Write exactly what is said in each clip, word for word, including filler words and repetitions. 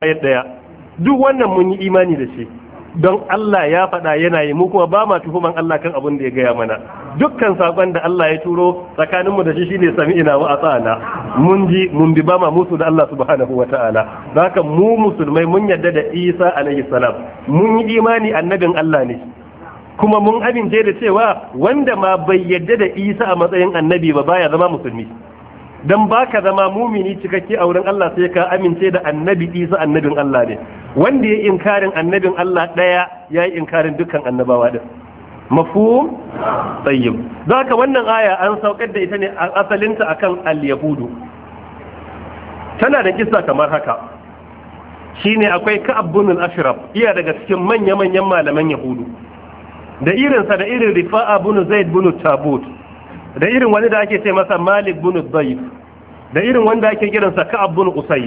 ayat daya duk wannan mun yi imani da shi don Allah ya faɗa yana yi mu kuma ba ma tuhuman Allah kan abin da ya gaya mana dukkan sakon da Allah ya turo tsakaninmu da shi shine sami'ina wa ata'ana mun ji mun bi ba ma musu da Allah subhanahu wata'ala haka mu musulmai mun yadda da Isa alaihi salam mun yi imani annabin Allah ne kuma mun amince da cewa wanda ma bai yadda da Isa a matsayin annabi ba baya zama musulmi dan baka zama mumini cikakke a wurin Allah sai ka amince da annabi Isa annabin Allah ne wanda ya inkarin annabin Allah daya yayi inkarin dukkan annabawa din mafhum tayyib zaka wannan aya an saukar da ita ne a asalinta akan al-yahudu tana da kissa kamar haka shine akwai Ka'ab bin al-Ashraf iya daga cikin manya-manyan malaman yahudu da irinsa da irin Rifa'a bin Zaid bin Tabut da irin wani da ake ce masa Malik bin Dayf da irin wanda ake kiransa Ka'ab bin Usayd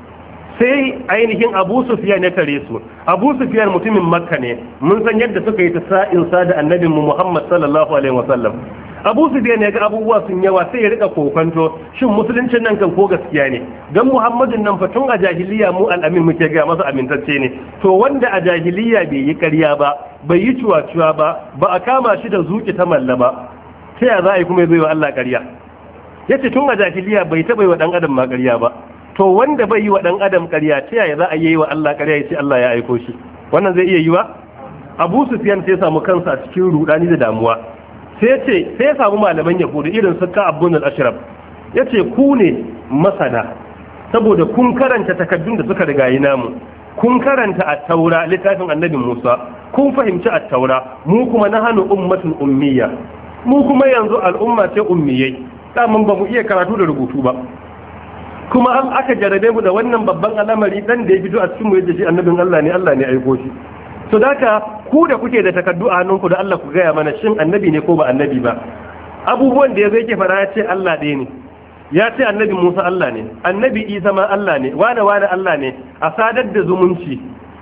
sai ainihin Abu Sufyan ya tare su Abu Sufyan mutumin Makka ne mun san yadda suka yi ta sa'in sa da annabin mu Muhammad sallallahu alaihi wasallam Abu Sufyan ya ga abubuwa sun yawa sai ya rika kokanto shin musuluncin nan kan ko gaskiya ne dan Muhammadin nan fa tun a jahiliya mu al-amin muke ga masa amintacce ne to wanda a jahiliya bai yi ƙarya ba bai yi cuwa-cuwa ba ba a kama shi da zuki ta malla ba sai ya za a yi kuma ya zo wa Allah ƙarya ya ce tun a jahiliya bai taɓa yi wa ɗan adam ma ƙarya ba to wanda bai yi wa ɗan adam ƙarya ta yaya za a yi wa Allah ƙarya ya ce Allah ya aiko shi wannan zai iya yi wa Abu Sufyan sai ya samu kansa a cikin rudani da damuwa sai ya ce sai ya samu malaman yahudu irin su Ka'ab bin al-Ashraf ya ce ku ne masana saboda kun karanta takaddun da suka riga yi namu kun karanta at-taura littafin annabi Musa kun fahimci at-taura mu kuma na hanu ummatun ummiya mu kuma yanzu al'umma ce ummiyai daman ba mu iya karatu da rubutu ba kuma an aka jarabe mu da wannan babban al'amari dan da ya fito a cikin mu yadda shi annabin Allah ne Allah ne aiko shi to daka ku da kuke da takaddu a hannunku da Allah ku gaya mana shin annabi ne ko ba annabi ba abubuwan da yazo yake fara ya ce Allah ɗaya ne ya ce annabi Musa Allah ne annabi Isa ma Allah ne wane wane Allah ne a sadar da zumunci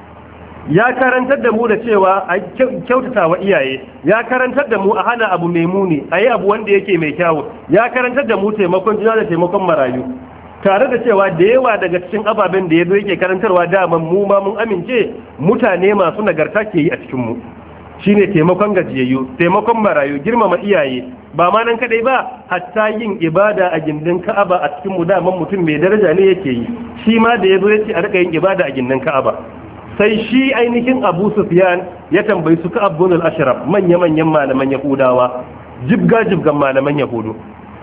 ya karantar da mu da cewa a kyautata wa iyaye ya karantar da mu a hana abu mai muni a yi abu wanda yake mai kyawu ya karantar da mu taimakon juna da taimakon marayu tare da cewa da yawa daga cikin ababen da ya zo yake karantarwa daman mu ma mun amince mutane masu nagarta ke yi a cikin mu shine taimakon gajiyayyu taimakon marayu girmama iyaye ba ma nan kadai ba hatta yin ibada a gindin Ka'aba a cikin mu daman mutum mai daraja ne yake yi shi ma da ya zo yace a rika yin ibada a gindin Ka'aba sai shi ainihin Abu Sufyan ya tambayi su Ka'ab bin al-Ashraf manya-manyan malaman Yahudawa jibga-jibgan malaman Yahudu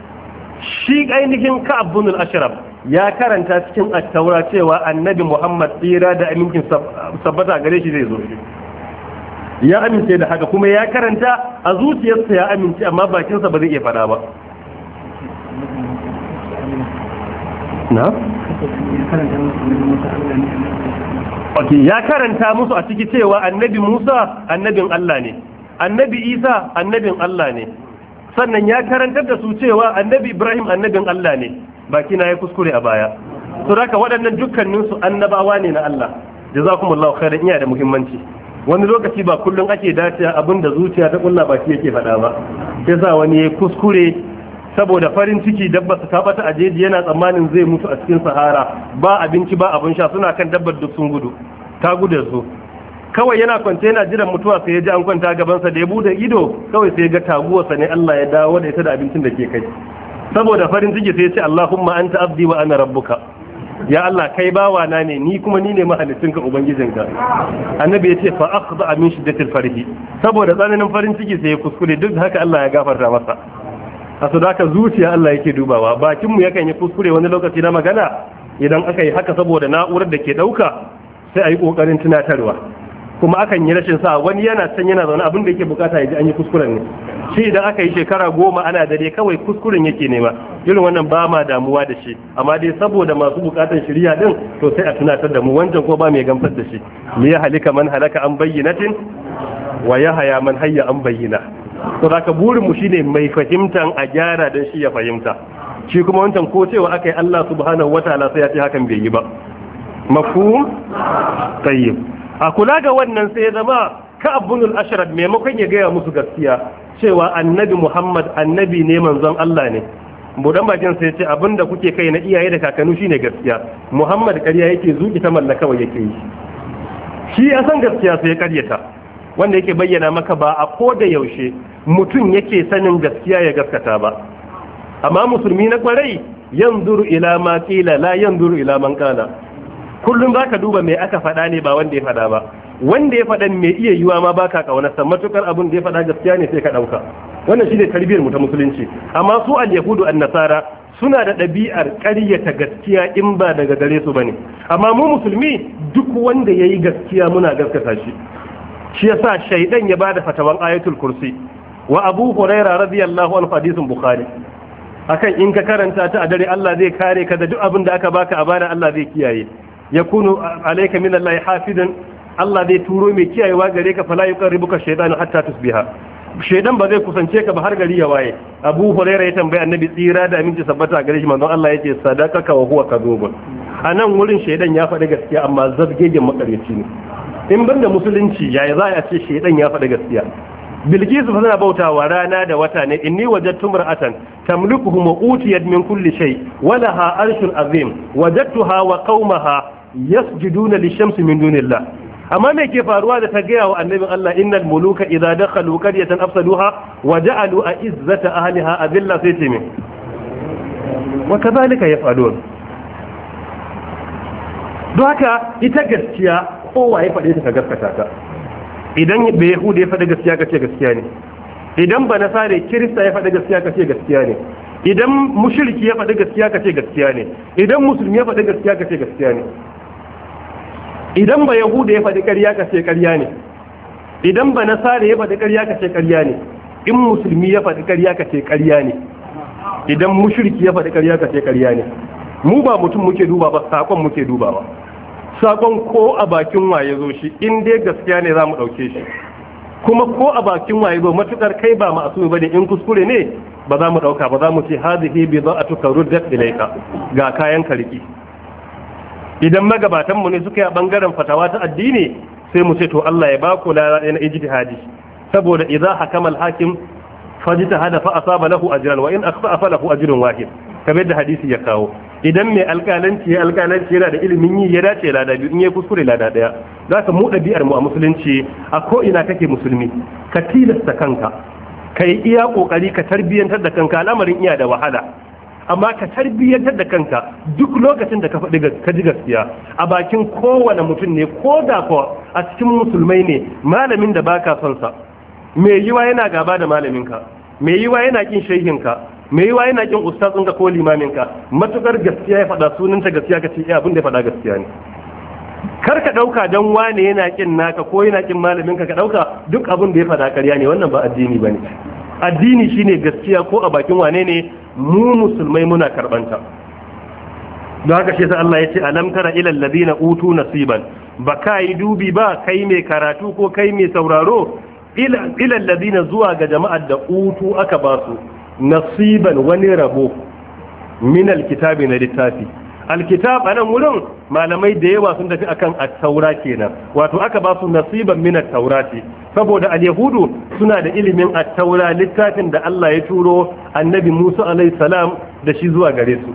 shi ainihin Ka'ab bin al-Ashraf ya karanta cikin at-Taura cewa Annabi Muhammad tsira da amincin sabbata gare shi zai zo ya amince da haka kuma ya karanta a zuciyarsa ya amince amma bakinsa ba zai iya fada ba na ok ya karanta musu a ciki cewa annabi Musa annabin Allah ne annabi Isa annabin Allah ne sannan ya karantar da su cewa annabi Ibrahim annabin Allah ne baki na ya kuskure a baya to haka waɗannan dukkanin su annabawa ne na Allah jazakumullahu khairan iya da muhimmanci wani lokaci ba kullun ake dace abinda zuciya ta kulla baki yake faɗa ba yasa wani ya kuskure saboda farin ciki dabba su tabata a jeji yana tsammanin zai mutu a cikin sahara ba abinci ba abin sha suna kan dabbar duk sun gudu ta gudu su kawai yana kwance yana jiran mutuwa sai ya ji an kwanta gabansa da ya bude ido kawai sai ya ga taguwarsa ne Allah ya dawo da ita da abincin da ke kai saboda farin ciki sai ya ce Allahumma anta abdi wa ana rabbuka ya Allah kai bawa na ne ni kuma ni ne mahaliccinka ubangijinka annabi ya ce fa akhda min shiddatil farhi saboda tsananin farin ciki sai ya kuskure duk haka Allah ya gafarta masa a su da zuciya Allah yake dubawa bakinmu yakan yi kuskure wani lokaci na magana idan aka yi haka saboda na'urar da ke ɗauka sai a yi ƙoƙarin tunatarwa kuma akan yi rashin sa wani yana can yana zaune abin da yake bukata ya ji an yi kuskuren ne shi idan aka yi shekara goma ana dare kawai kuskuren yake nema irin wannan ba ma damuwa da shi amma dai saboda masu bukatan shirya din to sai a tunatar da mu wancan ko ba mai gamsar da shi li ya halika man halaka an bayyinatin wa ya haya man hayya an bayyana to zaka burin mu shine mai fahimtan a gyara dan shi ya fahimta shi kuma wancan ko cewa akai Allah subhanahu wataala sai ya ce hakan bai yi ba mafhum tayyib a kula ga wannan sai ya zama Ka'ab bin al-Ashraf maimakon ya gaya musu gaskiya cewa annabi Muhammad annabi ne manzon Allah ne budan bakin sai ya ce abinda kuke kai na iyaye da kakanni shine gaskiya, Muhammad ƙarya yake zuki ta mallaka kawai yake yi. Shi ya san gaskiya sai ya karyata, wanda yake bayyana maka ba a ko da yaushe mutum yake sanin gaskiya ya gaskata ba. Amma musulmi na kwarai yanzuru ila ma qila la yanzuru ila man qala. Kullum zaka duba me aka faɗa ne ba wanda ya faɗa ba. Wanda ya faɗan me iya yiwa ma baka kaunarsa, matukar abin da ya faɗa gaskiya ne sai ka ɗauka. Wannan shine tarbiyyar mu ta musulunci. Amma su al-yahudu an-nasara suna da ɗabi'ar ƙaryata gaskiya in ba daga gare su bane. Amma mu musulmi duk wanda yayi gaskiya muna gaskata shi. Shi yasa shaydan ya bada fatawan ayatul kursi wa Abu Hurairah radiyallahu anhu hadisin Bukhari. Akan in ka karanta ta a dare Allah zai kare ka da duk abin da aka baka a bana Allah zai kiyaye. Yakunu alayka min Allah hafizan, Allah zai turo mai kiyayewa gare ka, fala yuqarribuka shaytanu hatta tusbiha. Shaydan ba zai kusance ka ba har gari ya waye. Abu Hurairah ya tambaye Annabi tsira da aminci sabbata gare shi, manzon Allah yace sadaqaka wa huwa kadhub. Anan wurin shaydan ya faɗi gaskiya amma zabgegen makaryaci ne. In banda musulunci yayi za a ce shaydan ya faɗi gaskiya. Bilkisu fa tana bautawa rana da wata ne, inni wajadtu mar'atan tamlikuhum wa utiyat min kulli shay wa laha arshun azim wajadtuha wa qaumaha yasjuduna lishamsi min dunillah. Amma me ke faruwa da ta gaya wa annabin Allah, innal muluka idza dakhalu qaryatan afsaduha wa ja'alu a'izzata ahliha adilla, sai ce me wa kadhalika yaf'alun. Don haka ita gaskiya kowa ya faɗe ta ka gaskata ta. Idan bai Yahuda ya faɗi gaskiya ka ce gaskiya ne, idan ba nasare Kirista ya faɗi gaskiya ka ce gaskiya ne, idan mushriki ya faɗi gaskiya ka ce gaskiya ne, idan musulmi ya faɗi gaskiya ka ce gaskiya ne, idan ba Yahuda ya faɗi ƙarya ka ce ƙarya ne, idan ba nasare ya faɗi ƙarya ka ce ƙarya ne, in musulmi ya faɗi ƙarya ka ce ƙarya ne, idan mushriki ya faɗi ƙarya ka ce ƙarya ne. Mu ba mutum muke duba ba, sakon muke dubawa. Sakon ko a bakin waye zo shi, in dai gaskiya ne za mu ɗauke shi, kuma ko a bakin waye zo matukar kai ba ma'asumi bane, in kuskure ne ba za mu ɗauka ba, za mu ce hadhihi bi dha'atuka ruddat ilayka, ga kayan kariki. Idan magabatan mu ne suka yi a bangaren fatawa ta addini sai mu ce to Allah ya ba ku la na ijtihadi, saboda idza hakama al-hakim fajtahada fa asaba lahu ajran wa in akhta fa lahu ajrun wahid, kamar da hadisi ya kawo. Idan mai alƙalanci ya alƙalanci yana da ilimin yi ya dace lada biyu, in ya kuskure lada ɗaya. Za ka mu ɗabi'ar mu a musulunci, a ko ina kake musulmi ka tilasta kanka, ka yi iya ƙoƙari ka tarbiyyantar da kanka. Al'amarin iya da wahala, amma ka tarbiyyantar da kanka duk lokacin da ka faɗi ka ji gaskiya a bakin kowane mutum ne, ko da ko a cikin musulmai ne, malamin da baka son sa mai yiwa yana gaba da malaminka, mai yiwa yana kin shehinka, mai yiwa yana kin ustazin ka ko limaminka, matukar gaskiya ya faɗa sunanta gaskiya ka ce eh abin da ya faɗa gaskiya ne. Kar ka ɗauka don wane yana kin naka ko yana kin malaminka ka ɗauka duk abin da ya faɗa ƙarya ne, wannan ba addini bane. Addini shine gaskiya ko a bakin wane ne, mu musulmai muna karbanta. Don haka shi sai Allah ya ce alam tara ilal ladina utu nasiban, ba ka yi dubi ba kai mai karatu ko kai mai sauraro, ilal ladina zuwa ga jama'ar da utu aka ba su nasiban wani rabo min alkitabi na littafi. Alkitab anan wurin malamai da yawa sun tafi akan at-taura kenan, wato aka ba su nasiban min at-taurati, saboda al-yahudu suna da ilimin at-taura, littafin da Allah ya turo annabi Musa alaihi salam da shi zuwa gare su.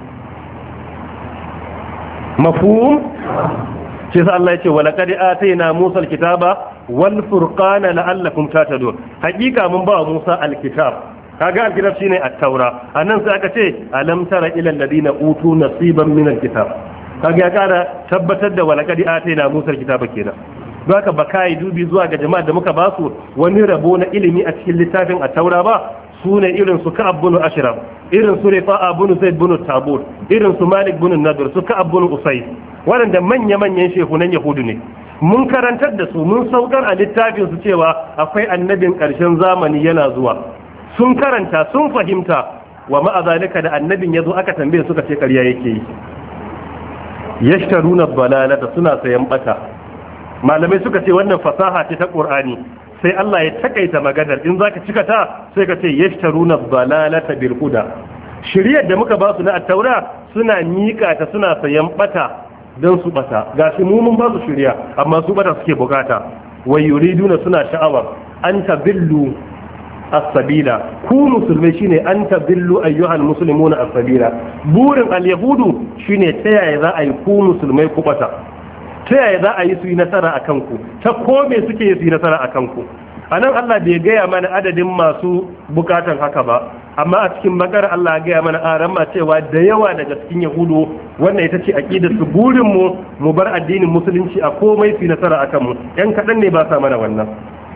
Mafhum? Shi sa Allah ya ce walaqad atayna Musa al-kitaba wal furqana la'allakum tahtadun. Hakika mun ba Musa al-kitab, kaga alkitab shine at-taura. Anan sai aka ce alam tara ila alladina utu nasiban min alkitab, kaga ya kara tabbatar da walaqad atayna Musa alkitaba kenan. Don haka baka yi dubi zuwa ga jama'a da muka ba su wani rabo na ilimi a cikin littafin at-taura ba, sune irin su Ka'ab bin Ashraf, irin su Rifa'a bin Zaid bin Tabur, irin su Malik bin Nadir, su Ka'ab bin Usay, waɗanda manya manyan shehunan Yahudu ne. Mun karantar da su, mun saukar a littafin su cewa akwai annabin ƙarshen zamani yana zuwa. Sun karanta sun fahimta, wa ma'azalika da annabin ya zo aka tambaye suka ce ƙarya yake yi. Yashtaruna balalata, suna sayan bata. Malamai suka ce wannan fasaha ce ta Qur'ani, sai Allah ya takaita maganar, in zaka cika ta sai ka ce yashtaruna balalata bil huda. Shiriyar da muka ba su na at-taura suna mika ta, suna sayan bata don su bata. Gashi mu mun ba su shiriya amma su bata suke bukata. Wa yuriduna, suna sha'awa an tabillu as-sabila ku musulmai shine an tabillu ayyuhal muslimuna as-sabila burin al-yahudu shine ta yaya za a yi ku musulmai ku bata ta yaya za a yi su yi nasara akan ku ta kome suke yi su yi nasara akan ku anan Allah bai gaya mana adadin masu bukatan haka ba amma a cikin bakar Allah ya gaya mana aran ma cewa da yawa daga cikin yahudu wannan ita ce aqidar su burin mu mu bar addinin musulunci a komai su nasara akan mu yan kadan ne ba sa mana wannan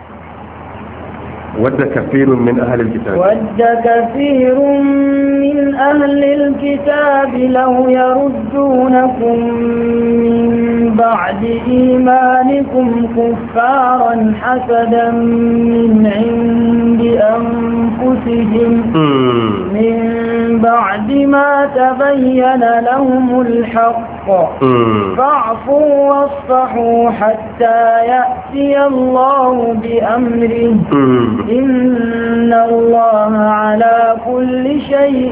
ود كثير من أهل الكتاب ود كثير من أهل الكتاب لو يردونكم من بعد إيمانكم كفارا حسدا من عند أنفسهم من بعد ما تبين لهم الحق فاعفوا واصفحوا حتى يأتي الله بأمره إن الله على كل شيء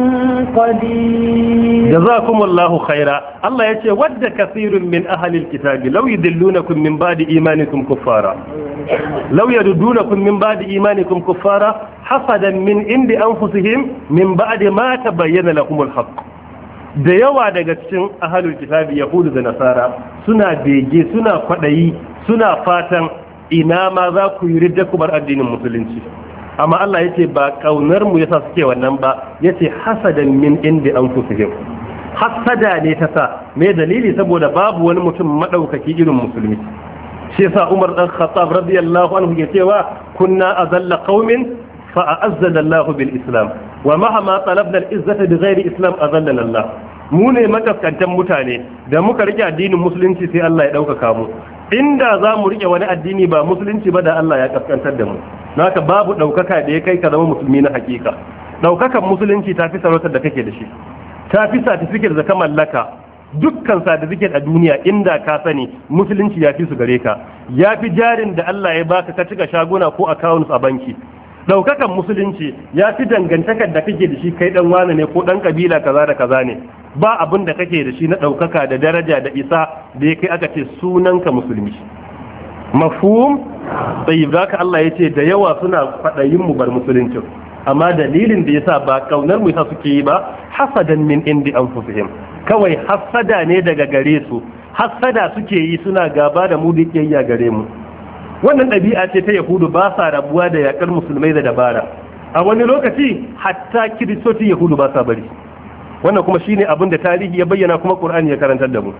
قدير جزاكم الله خيرا الله يقول ود كثير من أهل الكتاب لو يدلونكم من بعد إيمانكم كفارا لو يردونكم من بعد إيمانكم كفارا حسدا من عند أنفسهم من بعد ما تبين لهم الحق da yawa daga cikin ahalul kitabi yahudu da nasara suna bege suna kwadayi suna fatan ina ma za ku yi ridda ku bar addinin musulunci amma Allah yace ba kaunar mu yasa suke wannan ba yace hasadan min indi anfusihim hasada ne ta sa me dalili saboda babu wani mutum madaukaki irin musulmi shi yasa Umar dan Khattab radiyallahu anhu ya cewa kunna azalla qaumin fa a'azzana Allah bil Islam wa mahama talabna al izzata bi ghairi Islam azallana Allah mu ne makaskantan mutane da muka rike addinin musulunci sai Allah ya dauka mu inda za mu rike wani addini ba musulunci ba da Allah ya kaskantar da mu naka babu daukaka da ya kai ka zama musulmi na hakika daukakan musulunci ta fi sarautar da kake da shi ta fi certificate da ka mallaka dukkan certificate a duniya inda ka sani musulunci ya fi su gare ka ya fi jarin da Allah ya baka ka cika shaguna ko accounts a banki daukakan musulunci ya fi dangantakar da kake da shi kai dan wane ne ko dan kabila kaza da kaza ne ba abin da kake da shi na daukaka da daraja da isa da ya kai aka ce sunanka musulmi mafhum tayyib zaka Allah yace da yawa suna fadayin mu bar musulunci amma dalilin da yasa ba kaunar mu yasa suke yi ba hasadan min indi anfusihim kawai hasada ne daga gare su hasada suke yi suna gaba da mu da kiyayya gare mu wannan ɗabi'a ce ta yahudu ba sa rabuwa da yakar musulmai da dabara a wani lokaci hatta kiristoci yahudu ba sa bari wannan kuma shine abin da tarihi ya bayyana kuma qur'ani ya karantar da mu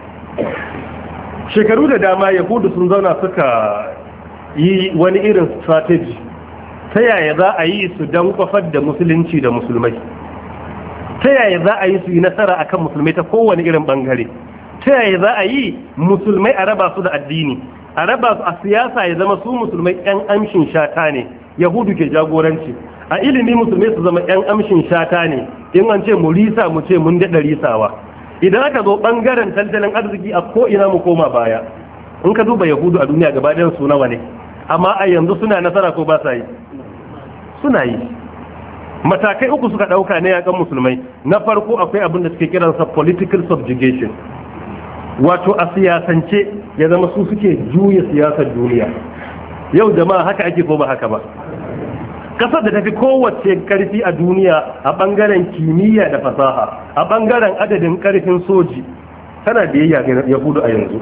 shekaru da dama yahudu sun zauna suka yi wani irin strategy ta yaya za a yi su dan kwafar da musulunci da musulmai ta yaya za a yi su yi nasara akan musulmai ta kowane irin bangare ta yaya za a yi musulmai a raba su da addini a raba su a siyasa ya zama su musulmai yan amshin shata ne yahudu ke jagoranci a ilimi musulmai su zama yan amshin shata ne in an ce mu risa mu ce mun daɗa risawa idan aka zo ɓangaren tattalin arziki a ko ina mu koma baya in ka duba yahudu a duniya gaba ɗayan su nawa ne amma a yanzu suna nasara ko ba sa yi suna yi matakai uku suka ɗauka ne yakan musulmai na farko akwai abin da suke kiransa political subjugation wato a siyasance ya zama su suke juya siyasar duniya yau jama'a haka ake ko ba haka ba kasar da tafi kowace karfi a duniya a bangaren kimiyya da fasaha a bangaren adadin karfin soji tana biyayya ga yahudu a yanzu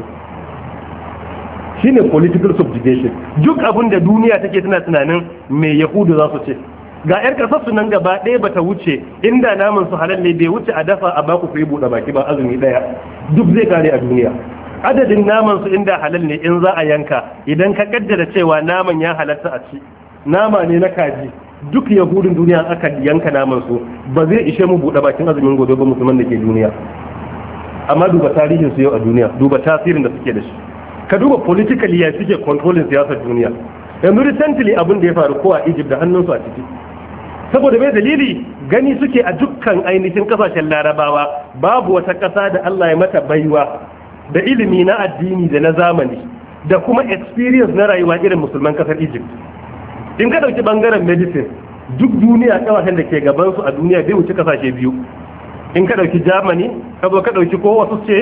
shine political subjugation duk abin da duniya take tana tunanin me yahudu za su ce ga yar kasar su nan gaba ɗaya bata wuce inda naman su halal ne bai wuce a dafa a baku ku yi buɗe baki ba azumi ɗaya duk zai kare a duniya adadin naman su inda halal ne in za a yanka idan ka kaddara cewa naman ya halatta a ci nama ne na kaji duk yahudun duniya aka yanka naman su ba zai ishe mu buɗe bakin azumin gobe ba musulman da ke duniya amma duba tarihin su yau a duniya duba tasirin da suke da shi ka duba politically ya suke controlling siyasar duniya yanzu recently abin da ya faru ko a Egypt da hannunsu a ciki saboda mai dalili gani suke a dukkan ainihin kasashen larabawa babu wata ƙasa da Allah ya mata baiwa da ilimi na addini da na zamani da kuma experience na rayuwa irin musulman kasar Egypt in ka dauki bangaren medicine duk duniya kasashen da ke gaban su a duniya bai wuce kasashe biyu in ka dauki Germany ka zo ka dauki ko wasu ce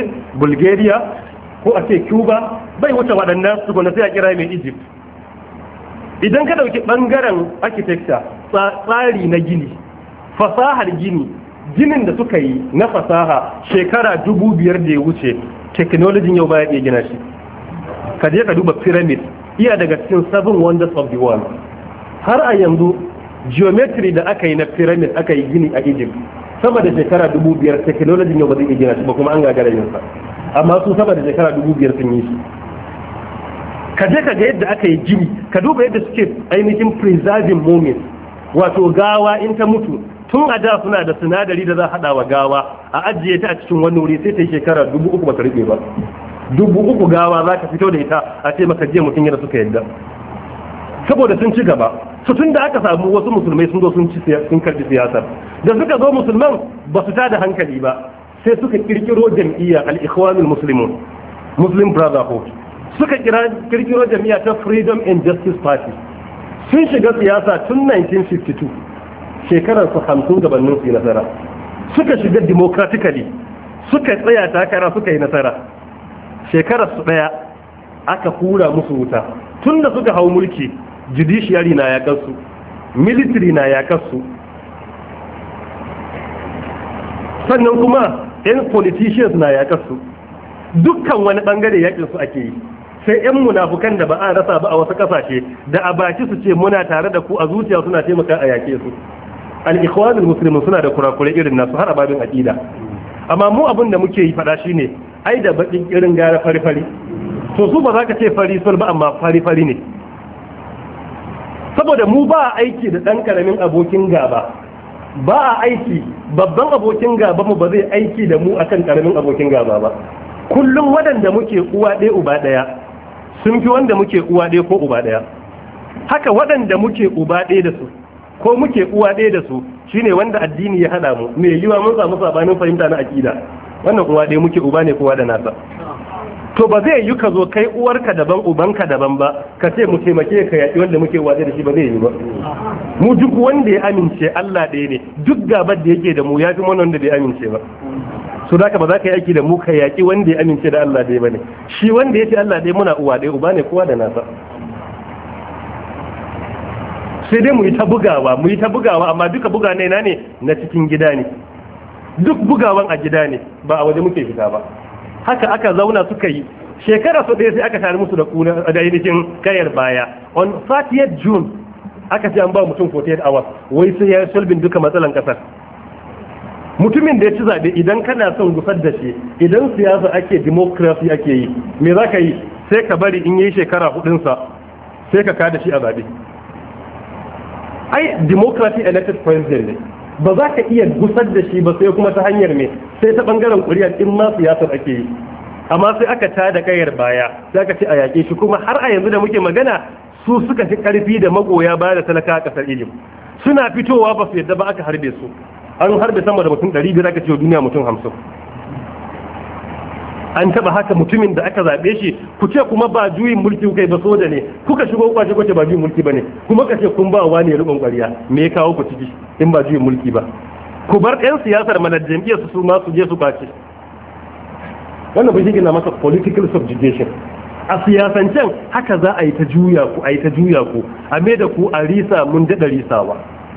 Bulgaria ko a ce Cuba bai wuce waɗannan su gona sai a kira mai Egypt idan ka dauki bangaren architecture tsari na gini fasahar gini ginin da suka yi na fasaha shekara dubu biyar da ya wuce technology yau baya iya gina shi ka je ka duba pyramid iya daga cikin seven wonders of the world har a yanzu geometry da aka yi na pyramid aka yi gini a Egypt sama da shekara dubu biyar technology yau ba zai iya gina shi ba kuma an gagara yin sa amma su sama da shekara dubu biyar sun yi shi ka je ka ga yadda aka yi gini ka duba yadda suke ainihin preserving moments wato gawa in ta mutu tun a da suna da sinadari da za a hada wa gawa a ajiye ta a cikin wani wuri sai ta yi shekara dubu uku ba ta rube ba dubu uku gawa za ka fito da ita a ce maka jiya mutum yana suka yadda saboda sun ci gaba su tun da aka samu wasu musulmai sun zo sun ci sun karbi siyasar da suka zo musulman ba su tada hankali ba sai suka kirkiro jam'iyya al-ikhwanul muslimun muslim brotherhood suka kira kirkiro jam'iyya ta freedom and justice party sun shiga siyasa tun nineteen fifty-two shekarar su hamsin gabanin su yi nasara suka shiga democratically suka tsaya takara suka yi nasara shekarar su daya aka hura musu wuta tun da suka hau mulki judiciary na yakarsu military na yakarsu sannan kuma yan politicians na yakarsu dukkan wani bangare yakin su ake yi sai yan munafukan da ba a rasa ba a wasu kasashe da a baki su ce muna tare da ku a zuciya suna taimaka a yake su al-ikhwanul muslimun suna da kurakurai irin nasu har ababin aqida amma mu abin da muke yi fada shine ai da bakin irin gara fari fari to su ba za ka ce fari sul ba amma fari fari ne saboda mu ba aiki da dan karamin abokin gaba ba a aiki babban abokin gaba mu ba zai aiki da mu akan karamin abokin gaba ba kullum waɗanda muke uwa ɗaya uba ɗaya sun fi wanda muke uwa ɗaya ko uba ɗaya haka waɗanda muke uba ɗaya da su ko muke uwa ɗaya da su shine wanda addini ya hada mu me yiwa mun samu sabanin fahimta na akida wannan uwa ɗaya muke uba ne kowa da nasa to ba zai yi ka zo kai uwarka daban ubanka daban ba ka ce mu taimake ka yaƙi wanda muke uwa ɗaya da shi ba zai yi ba mu duk wanda ya amince Allah ɗaya ne duk gabar da yake da mu ya fi wanda bai amince ba so da ba za ka yi aiki da mu ka yaƙi wanda ya amince da Allah ɗaya ba ne shi wanda ya ce Allah ɗaya muna uwa ɗaya uba ne kowa da nasa sai dai mu yi ta bugawa mu yi ta bugawa amma duka buga ne na ne na cikin gida ne duk bugawan a gida ne ba a waje muke fita ba haka aka zauna suka yi shekara su ɗaya sai aka tare musu da kuna da ainihin kayar baya on thirtieth June aka ce an ba mutum forty-eight hours wai sai ya solving duka matsalan kasar mutumin da ya ci zaɓe idan kana son gusar da shi idan siyasa ake democracy ake yi me za ka yi sai ka bari in yi shekara hudunsa sai ka kada shi a zaɓe ai democracy elected president ne ba za ka iya gusar da shi ba sai kuma ta hanyar me sai ta bangaren kuri'a in ma siyasar ake yi amma sai aka ta da kayar baya sai aka ce a yaƙe shi kuma har a yanzu da muke magana su suka fi karfi da magoya baya da talaka a kasar Egypt suna fitowa ba su yadda ba aka harbe su an harbe sama da mutum ɗari biyar aka ce duniya mutum hamsin an taba haka mutumin da aka zaɓe shi ku ce kuma ba juyin mulki kai ba soja ne kuka shigo kwace kwace ba juyin mulki bane kuma ka ce kun ba wa ne rubun ƙwariya me ya kawo ku ciki in ba juyin mulki ba ku bar ɗan siyasar mana jam'iyyar su ma su je su kwace wannan bai gina masa political subjugation a siyasancen haka za a yi ta juya ku a yi ta juya ku a me da ku a risa mun daɗa risawa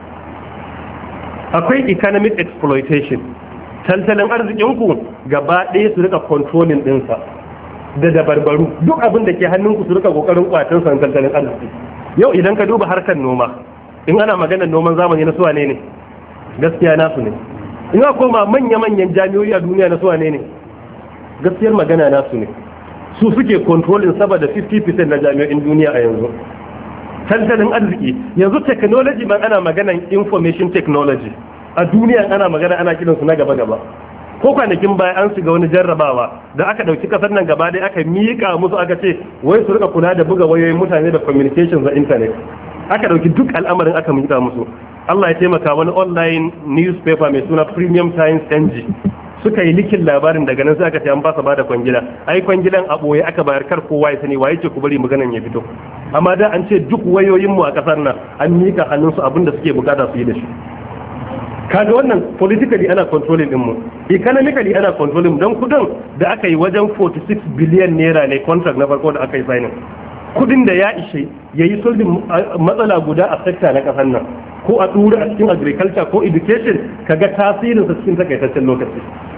akwai economic exploitation tattalin arzikinku gaba ɗaya su rika controlling ɗinsa da dabarbaru duk abin da ke hannunku su rika kokarin kwatan san tattalin arziki yau idan ka duba harkar noma in ana maganar noman zamani na suwa ne ne gaskiya nasu ne in aka koma manya-manyan jami'o'i a duniya na suwa ne ne gaskiyar magana nasu ne su suke controlling saboda fifty percent na jami'o'in duniya a yanzu tattalin arziki yanzu technology ban ana maganar information technology a duniya ana magana ana kiransu na gaba-gaba ko kwanakin baya an shiga wani jarrabawa da aka dauki kasar nan gaba dai aka miƙa musu aka ce wai su rika kula da buga wayoyin mutane da communications a internet aka dauki duk al'amarin aka miƙa musu Allah ya taimaka wani online newspaper mai suna Premium Times N G suka yi likin labarin daga nan sai aka ce an fasa bada kwangila ai kwangilan a boye aka bayar kar kowa ya sani waye ce ku bari maganan ya fito amma da an ce duk wayoyin mu a kasar nan an miƙa hannunsu abinda suke bukata su yi da shi kaga wannan politically ana controlling din mu economically ana controlling don kudin da aka yi wajen forty-six billion naira ne contract na farko da aka yi signing kudin da ya ishe ya yi sulbin matsala guda a sekta na kasar nan, ko a ɗura a cikin agriculture ko education, kaga tasirinsa cikin takaitaccen lokaci.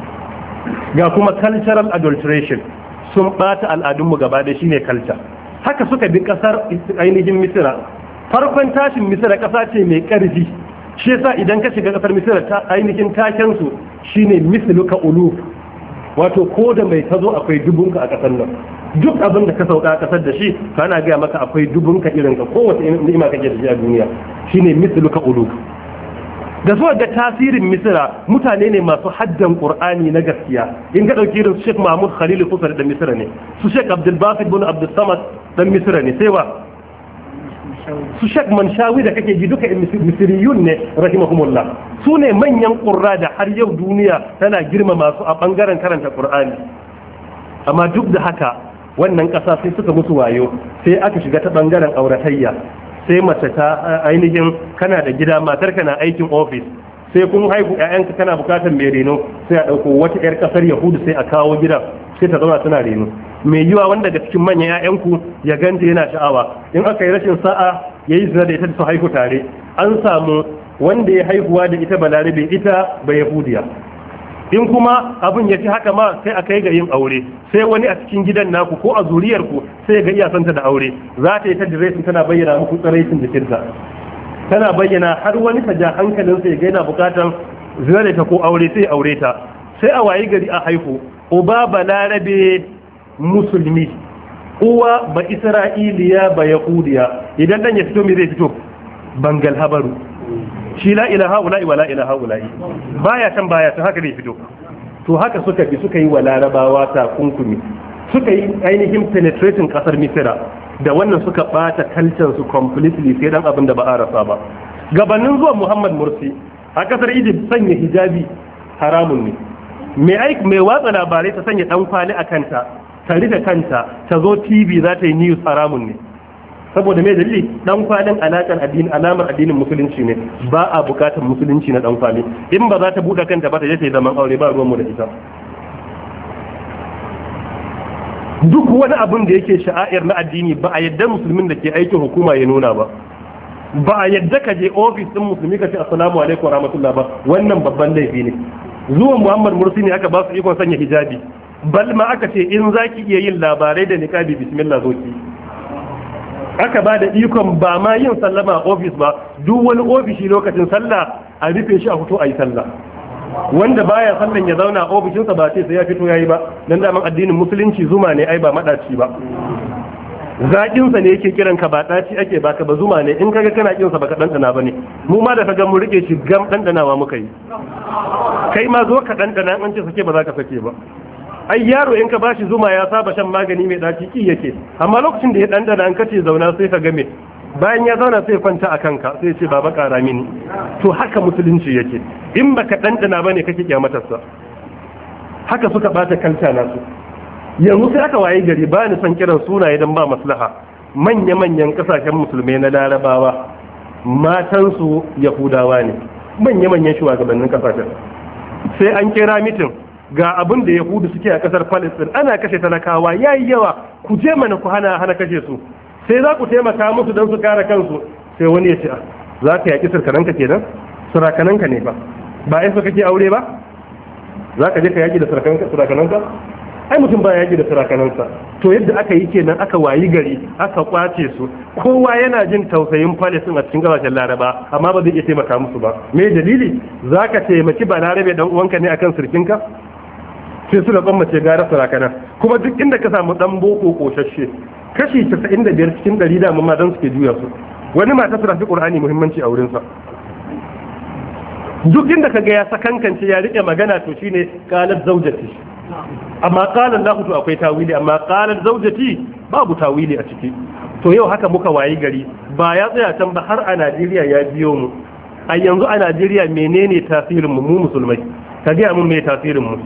Ga kuma cultural adulteration, sun ɓata al'adunmu gaba da shine culture. Haka suka bi ƙasar ainihin Misira. Farkon tashin Misira ƙasa ce mai ƙarfi, shi yasa idan ka shiga ƙasar Misira ta ainihin takensu shine misluka uluf, wato ko da mai tazo akwai dubunka a ƙasar nan. Duk abin da ka sauka a ƙasar da shi kana gaya maka akwai dubunka irin ka, kowace ni'ima kake da shi a duniya, shine misluka uluf. Da zuwa ga tasirin Misira, mutane ne masu haddan Qur'ani na gaskiya. In ga dauki irin Sheikh Mahmud Khalil Kusar da Misira ne, su Sheikh Abdul Basit bin Abdul Samad dan Misira ne, sai wa su Sheikh Manshawi da kake ji duka Misriyun ne rahimahumullah. Su ne manyan qurra da har yau duniya tana girmama su a bangaren karanta Qur'ani. Amma duk da haka wannan kasa sai suka musu wayo, sai aka shiga ta bangaren auratayya. Sai mace ta ainihin kana da gida, matar kana aikin ofis, sai kun haihu ƴaƴanka kana bukatar mai reno, sai a ɗauko wata ƴar ƙasar Yahudu sai a kawo gidan, sai ta zauna tana reno. Mai yiwa wanda daga cikin manyan ƴaƴanku ya ganta yana sha'awa, in aka yi rashin sa'a ya yi zina da ita su haihu tare, an samu wanda ya haihuwa da ita balarabe, ita ba Yahudiya. In kuma abin ya fi haka ma sai a kai ga yin aure, sai wani a cikin gidan naku ko a zuriyarku sai ga iyasanta da aure, za ta yi ta diresin tana bayyana muku tsaraicin jikinta, tana bayyana har wani ta ja hankalinsa ya ga yana bukatan zina da ta ko aure sai aure ta, sai a wayi gari a haihu uba balarabe musulmi, uwa ba isra'iliya ba yahudiya. Idan dan ya fito me zai fito? Bangal habaru, shi la ilaha ula'i wa la ilaha ula'i, baya can baya can, haka zai fito. To haka suka bi suka yi wa larabawa ta kunkumi, suka yi ainihin penetrating kasar Misira, da wannan suka bata culture su completely, sai dan abin da ba a rasa ba. Gabanin zuwan Muhammad Mursi a kasar Egypt, sanya hijabi haramun ne. Mai aiki mai watsa labarai ta sanya dan kwali a kanta, ta rufe kanta, ta zo T V za ta yi news, haramun ne. Saboda mai dalili, dan kwalin alakar addini, alamar addinin musulunci ne, ba a bukatar musulunci na dan kwali. In ba za ta buɗe kanta ba ta je ta yi zaman aure, ba ruwanmu da ita. Duk wani abin da yake sha'air na addini ba a yadda musulmin da ke aikin hukuma ya nuna ba. Ba a yadda ka je ofis din musulmi ka ce assalamu alaikum wa rahmatullah ba, wannan babban laifi ne. Zuwan Muhammad Mursi ne aka ba su ikon sanya hijabi, bal ma aka ce in zaki iya yin labarai da niqabi bismillah zo ki. Aka ba da ikon ba ma yin sallama a ofis ba, duk wani ofishi lokacin sallah a rufe shi a fito a yi sallah. Wanda baya sallan ya zauna a ofishinsa ba sai ya fito yayi ba, dan daman addinin musulunci zuma ne, ai ba madaci ba. Zaƙinsa ne yake kiran ka, ba ɗaci ake baka ba, zuma ne, in kaga kana kinsa baka ɗanɗana ba ne. Mu ma da ka ga mu rike shi gam ɗanɗanawa muka yi. Kai ma zo ka ɗanɗana, an ce sake ba za ka sake ba. Ai yaro in ka bashi zuma ya saba shan magani mai ɗaci ki yake, amma lokacin da ya ɗanɗana an kace zauna sai ka game, bayan ya zauna sai kwanta a kanka sai ce baba ƙara mini. To haka musulunci yake, in baka ɗanɗana ba ne kake kyamatarsa. Haka suka ɓata kanta nasu. Yanzu sai aka waye gari, ba ni son kiran sunaye don ba maslaha, manya-manyan kasashen musulmai na larabawa matansu yahudawa ne, manya-manyan shugabannin kasashen. Sai an kira mitin, ga abin da yahudu suke a kasar Palestine, ana kashe talakawa yayi yawa, ku je mana ku hana hana kashe su, sai za ku taimaka musu don su kare kansu. Sai wani ya ce za ka yaƙi sirkananka kenan, surakananka ne ba ba ai kake aure ba, za ka je ka yaƙi da surakananka? Ai mutum ba yaƙi da surakanansa. To yadda aka yi kenan, aka wayi gari, aka kwace su, kowa yana jin tausayin Palestine a cikin gabashin Laraba, amma ba zai iya taimaka musu ba. Me dalili? Za ka taimaki Balarabe dan uwanka ne akan sirkinka? Sai su da mace gara surakana. Kuma duk inda ka samu dan boko koshashe, kashi casa'in da biyar cikin ɗari da mamma don suke juya su. Wani mata su rafi Qur'ani muhimmanci a wurinsa. Duk inda ka ga ya sakankance ya riƙe magana, to shine qalat zawjati. Amma qalan lahu, to akwai tawili, amma qalat zawjati babu tawili a ciki. To yau haka muka wayi gari, ba ya tsaya can ba, har a Najeriya ya biyo mu. A yanzu a Najeriya menene tasirin mu mu musulmai? Ka ga mun me tasirin mu?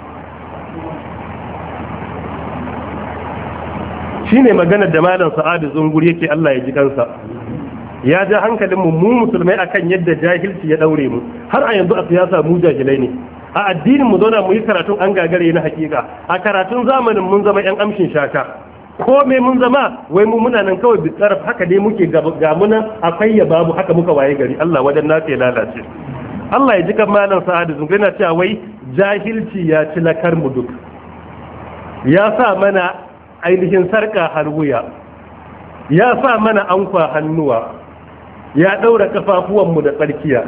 Shine maganar da malam Sa'adu Zungur yake, Allah ya ji kansa. Ya ja hankalin mu mu musulmai akan yadda jahilci ya daure mu. Har a yanzu a siyasa mu jahilai ne. A addinin mu zauna mu yi karatun an gagare na hakika. A karatun zamanin mun zama yan amshin shata. ko me mun zama wai mu muna nan kawai bitsaraf haka dai muke ga muna akwai ya babu haka muka waye gari Allah wajen na ya lalace. Allah ya ji kan malam Sa'adu Zungur yana cewa wai jahilci ya ci lakar mu duk, ya sa mana ainihin sarka har wuya, ya sa mana ankwa hannuwa, ya daura kafafuwan mu da tsarkiya.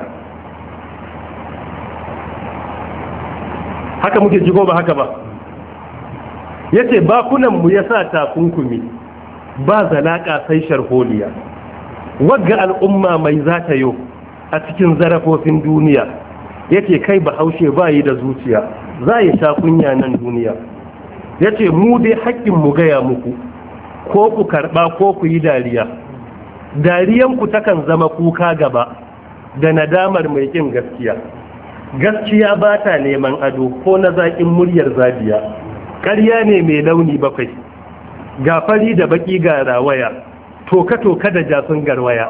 Haka muke jigo ba haka ba, yace bakunan mu yasa takunkumi, ba zalaka sai sharholiya. Wagga al'umma mai zata yo a cikin zarafofin duniya, yace kai bahaushe bayi da zuciya, za ya sha kunya nan duniya. Yace mu dai haƙƙin mu gaya muku, ko ku karɓa ko ku yi dariya, dariyanku takan zama kuka gaba da nadamar mai ƙin gaskiya. Gaskiya ba ta neman ado ko na zaƙin muryar zabiya, ƙarya ne mai launi bakwai, ga fari da baƙi ga rawaya, toka-toka da jasun garwaya.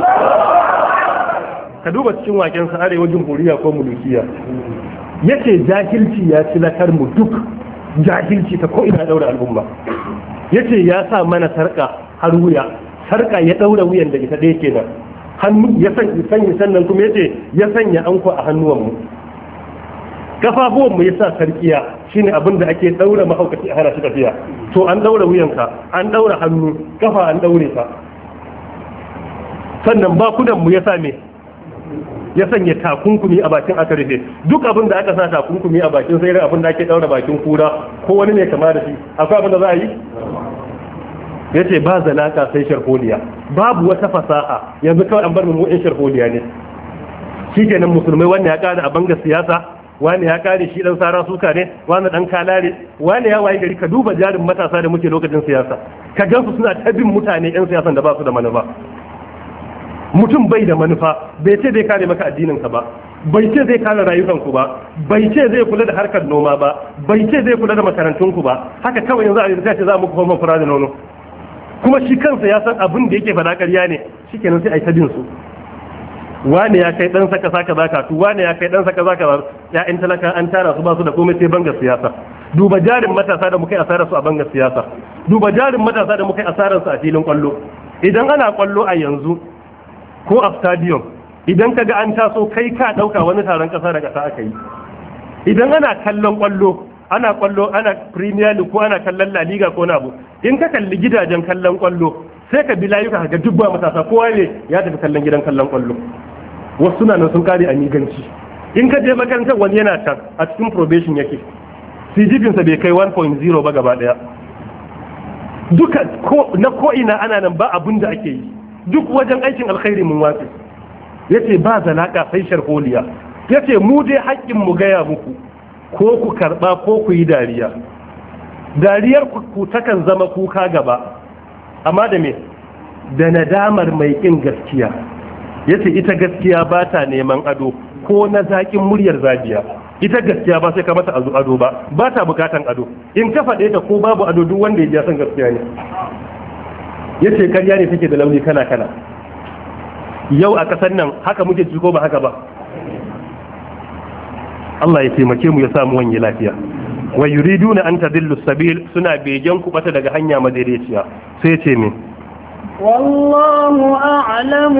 Ka duba cikin waken sa arewa jamhuriya ko mulukiya, yace jahilci ya ci lakar mu duk, jahilci ta ko ina daura al'umma. Yace ya sa mana sarka har wuya, sarka ya daura wuyan da ita ɗaya kenan, hannu ya sanya sannan kuma yace ya sanya anko a hannuwanmu, kafafuwanmu ya sa sarkiya, shine abin da ake daura mahaukaci a hana shi tafiya. To an daura wuyanka, an daura hannu, kafa an daure ka. Sannan bakunanmu ya sa me, ya sanya takunkumi a bakin aka rufe. Duk abin da aka sa takunkumi a bakin sai abin da ake daura bakin kura ko wani ne kama da shi, akwai abin da za a yi? Yace ba zalaka sai sharholiya, babu wata fasaha, yanzu kawai an bar mu in sharholiya ne. Shikenan musulmai wanda ya kare a banga siyasa, wani ya kare shi dan sara suka ne, wani dan kalare, wani ya waye gari. Ka duba jarin matasa da muke lokacin siyasa, ka gansu suna ta bin mutane yan siyasan da ba su da manufa. Mutum bai da manufa, bai ce zai kare maka addininka ba, bai ce zai kare rayukanku ba, bai ce zai kula da harkar noma ba, bai ce zai kula da makarantunku ba. Haka kawai yanzu a yanzu ce za mu kuma fara da nono, kuma shi kansa ya san abin da yake faɗa ƙarya ne. Shikenan sai a yi ta bin su, wane ya kai ɗan saka saka zaka tu, wane ya kai ɗan saka zaka ya'yan talaka an tara su ba su da komai sai bangar siyasa. Duba jarin matasa da muka yi asarar su a bangar siyasa, duba jarin matasa da muka yi asarar su a filin kwallo. Idan ana kwallo a yanzu ko a stadium, idan ka ga an taso kai ka ɗauka wani taron ƙasa da ƙasa aka yi. Idan ana kallon kwallo, ana kwallo ana Premier League ko ana kallon La Liga ko na abu, in ka kalli gidajen kallon kwallo sai ka bi layuka ga dubba matasa, kowa ne ya tafi kallon gidan kallon kwallo. Wasu suna nan sun kare a niganci. In ka je makarantar wani yana can a cikin probation yake, C G P sa bai kai one point zero ba gaba daya. Duka ko na ko ina ana nan ba abin da ake yi, duk wajen aikin alkhairi mun watsi. Yace ba zalaka sai sharholiya, yace mu dai haƙƙin mu gaya muku, ko ku karba ko ku yi dariya, dariyar ku takan zama kuka gaba, amma da me, da nadamar mai kin gaskiya. Yace ita gaskiya ba ta neman ado ko na zaƙin muryar zabiya, ita gaskiya ba sai ka mata ado ado ba, ba ta bukatan ado. In ka faɗe ta ko babu ado duk wanda ya san gaskiya ne. Yace ƙarya ne take da launi kana kana. Yau a ƙasar nan haka muke ci ko ba haka ba? Allah ya taimake mu ya samu wani lafiya. Wa yuriduna an tadillu sabil, suna begen ku bata daga hanya madaidaiciya. Sai ce min والله أعلم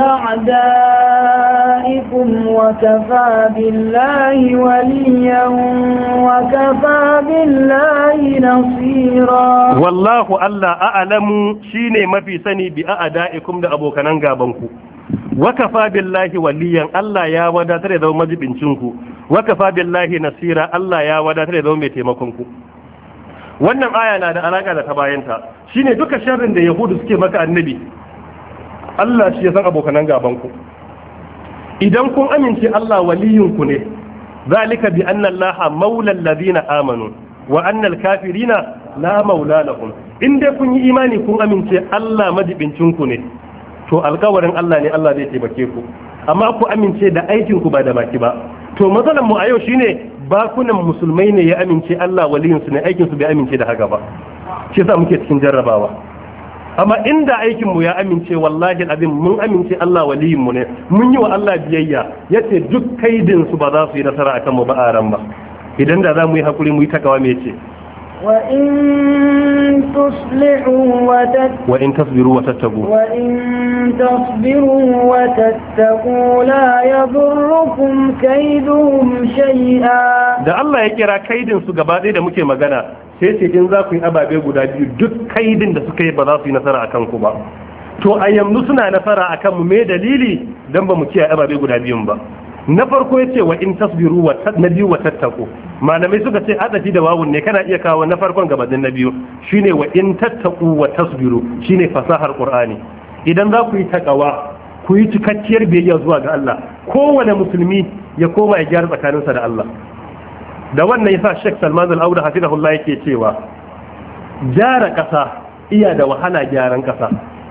بأعدائكم وكفى بالله وليا وكفى بالله نصيرا. والله ألا أعلم شيني ما في سني بأعدائكم دا أبو كنان غابنكو وكفى بالله وليا ألا يا ودا ترى ذو مجبنشنكو وكفى بالله نصيرا ألا يا ودا ترى ذو ميتيمكنكو. Wannan aya na da alaka da ta bayanta, shine duka sharrin da yahudu suke maka annabi, Allah shi ya san abokanan gaban ku. Idan kun amince Allah waliyinku ne, zalika bi anna Allaha maula alladhina amanu wa anna al-kafirina la maula lahum. In dai kun yi imani kun amince Allah majibincin ku ne, to alƙawarin Allah ne Allah zai taimake ku. Amma ku amince da aikin ku ba da baki ba. To matsalar mu a yau shine bakunan musulmai ne ya amince Allah waliyinsu ne, aikinsu bai amince da haka ba, shi yasa muke cikin jarrabawa. Amma inda aikinmu ya amince, wallahi abin mun amince Allah waliyinmu ne, mun yi wa Allah biyayya, yace duk kaidinsu ba za su yi nasara akan mu ba a ran ba. Idan da za mu yi hakuri mu yi takawa me yace وإن تصلحوا وتتقوا wa in tasbiru wa tattabu وإن تصبروا وتتقوا لا يضركم كيدهم شيئا. da Allah ya kira kaidin su gaba ɗaya da muke magana sai ce in za ku yi ababe guda biyu duk kaidin da suka yi ba za su yi nasara akan ku ba. To a yanzu suna nasara akan mu me dalili dan ba mu kiyaye ababe guda biyun ba. Na farko yace wa in tasbiru wa na biyu wa tattaku, malamai suka ce adafi da wawun ne kana iya kawo na farkon gabanin na biyu shine wa in tattaku wa tasbiru shine fasahar qur'ani. Idan za ku yi takawa ku yi cikakkiyar biyayya zuwa ga Allah, kowane musulmi ya koma ya gyara tsakaninsa da Allah. Da wannan yasa Sheikh Salman Al-Auda hafizahullah yake cewa gyara kasa iya da wahala gyaran kasa.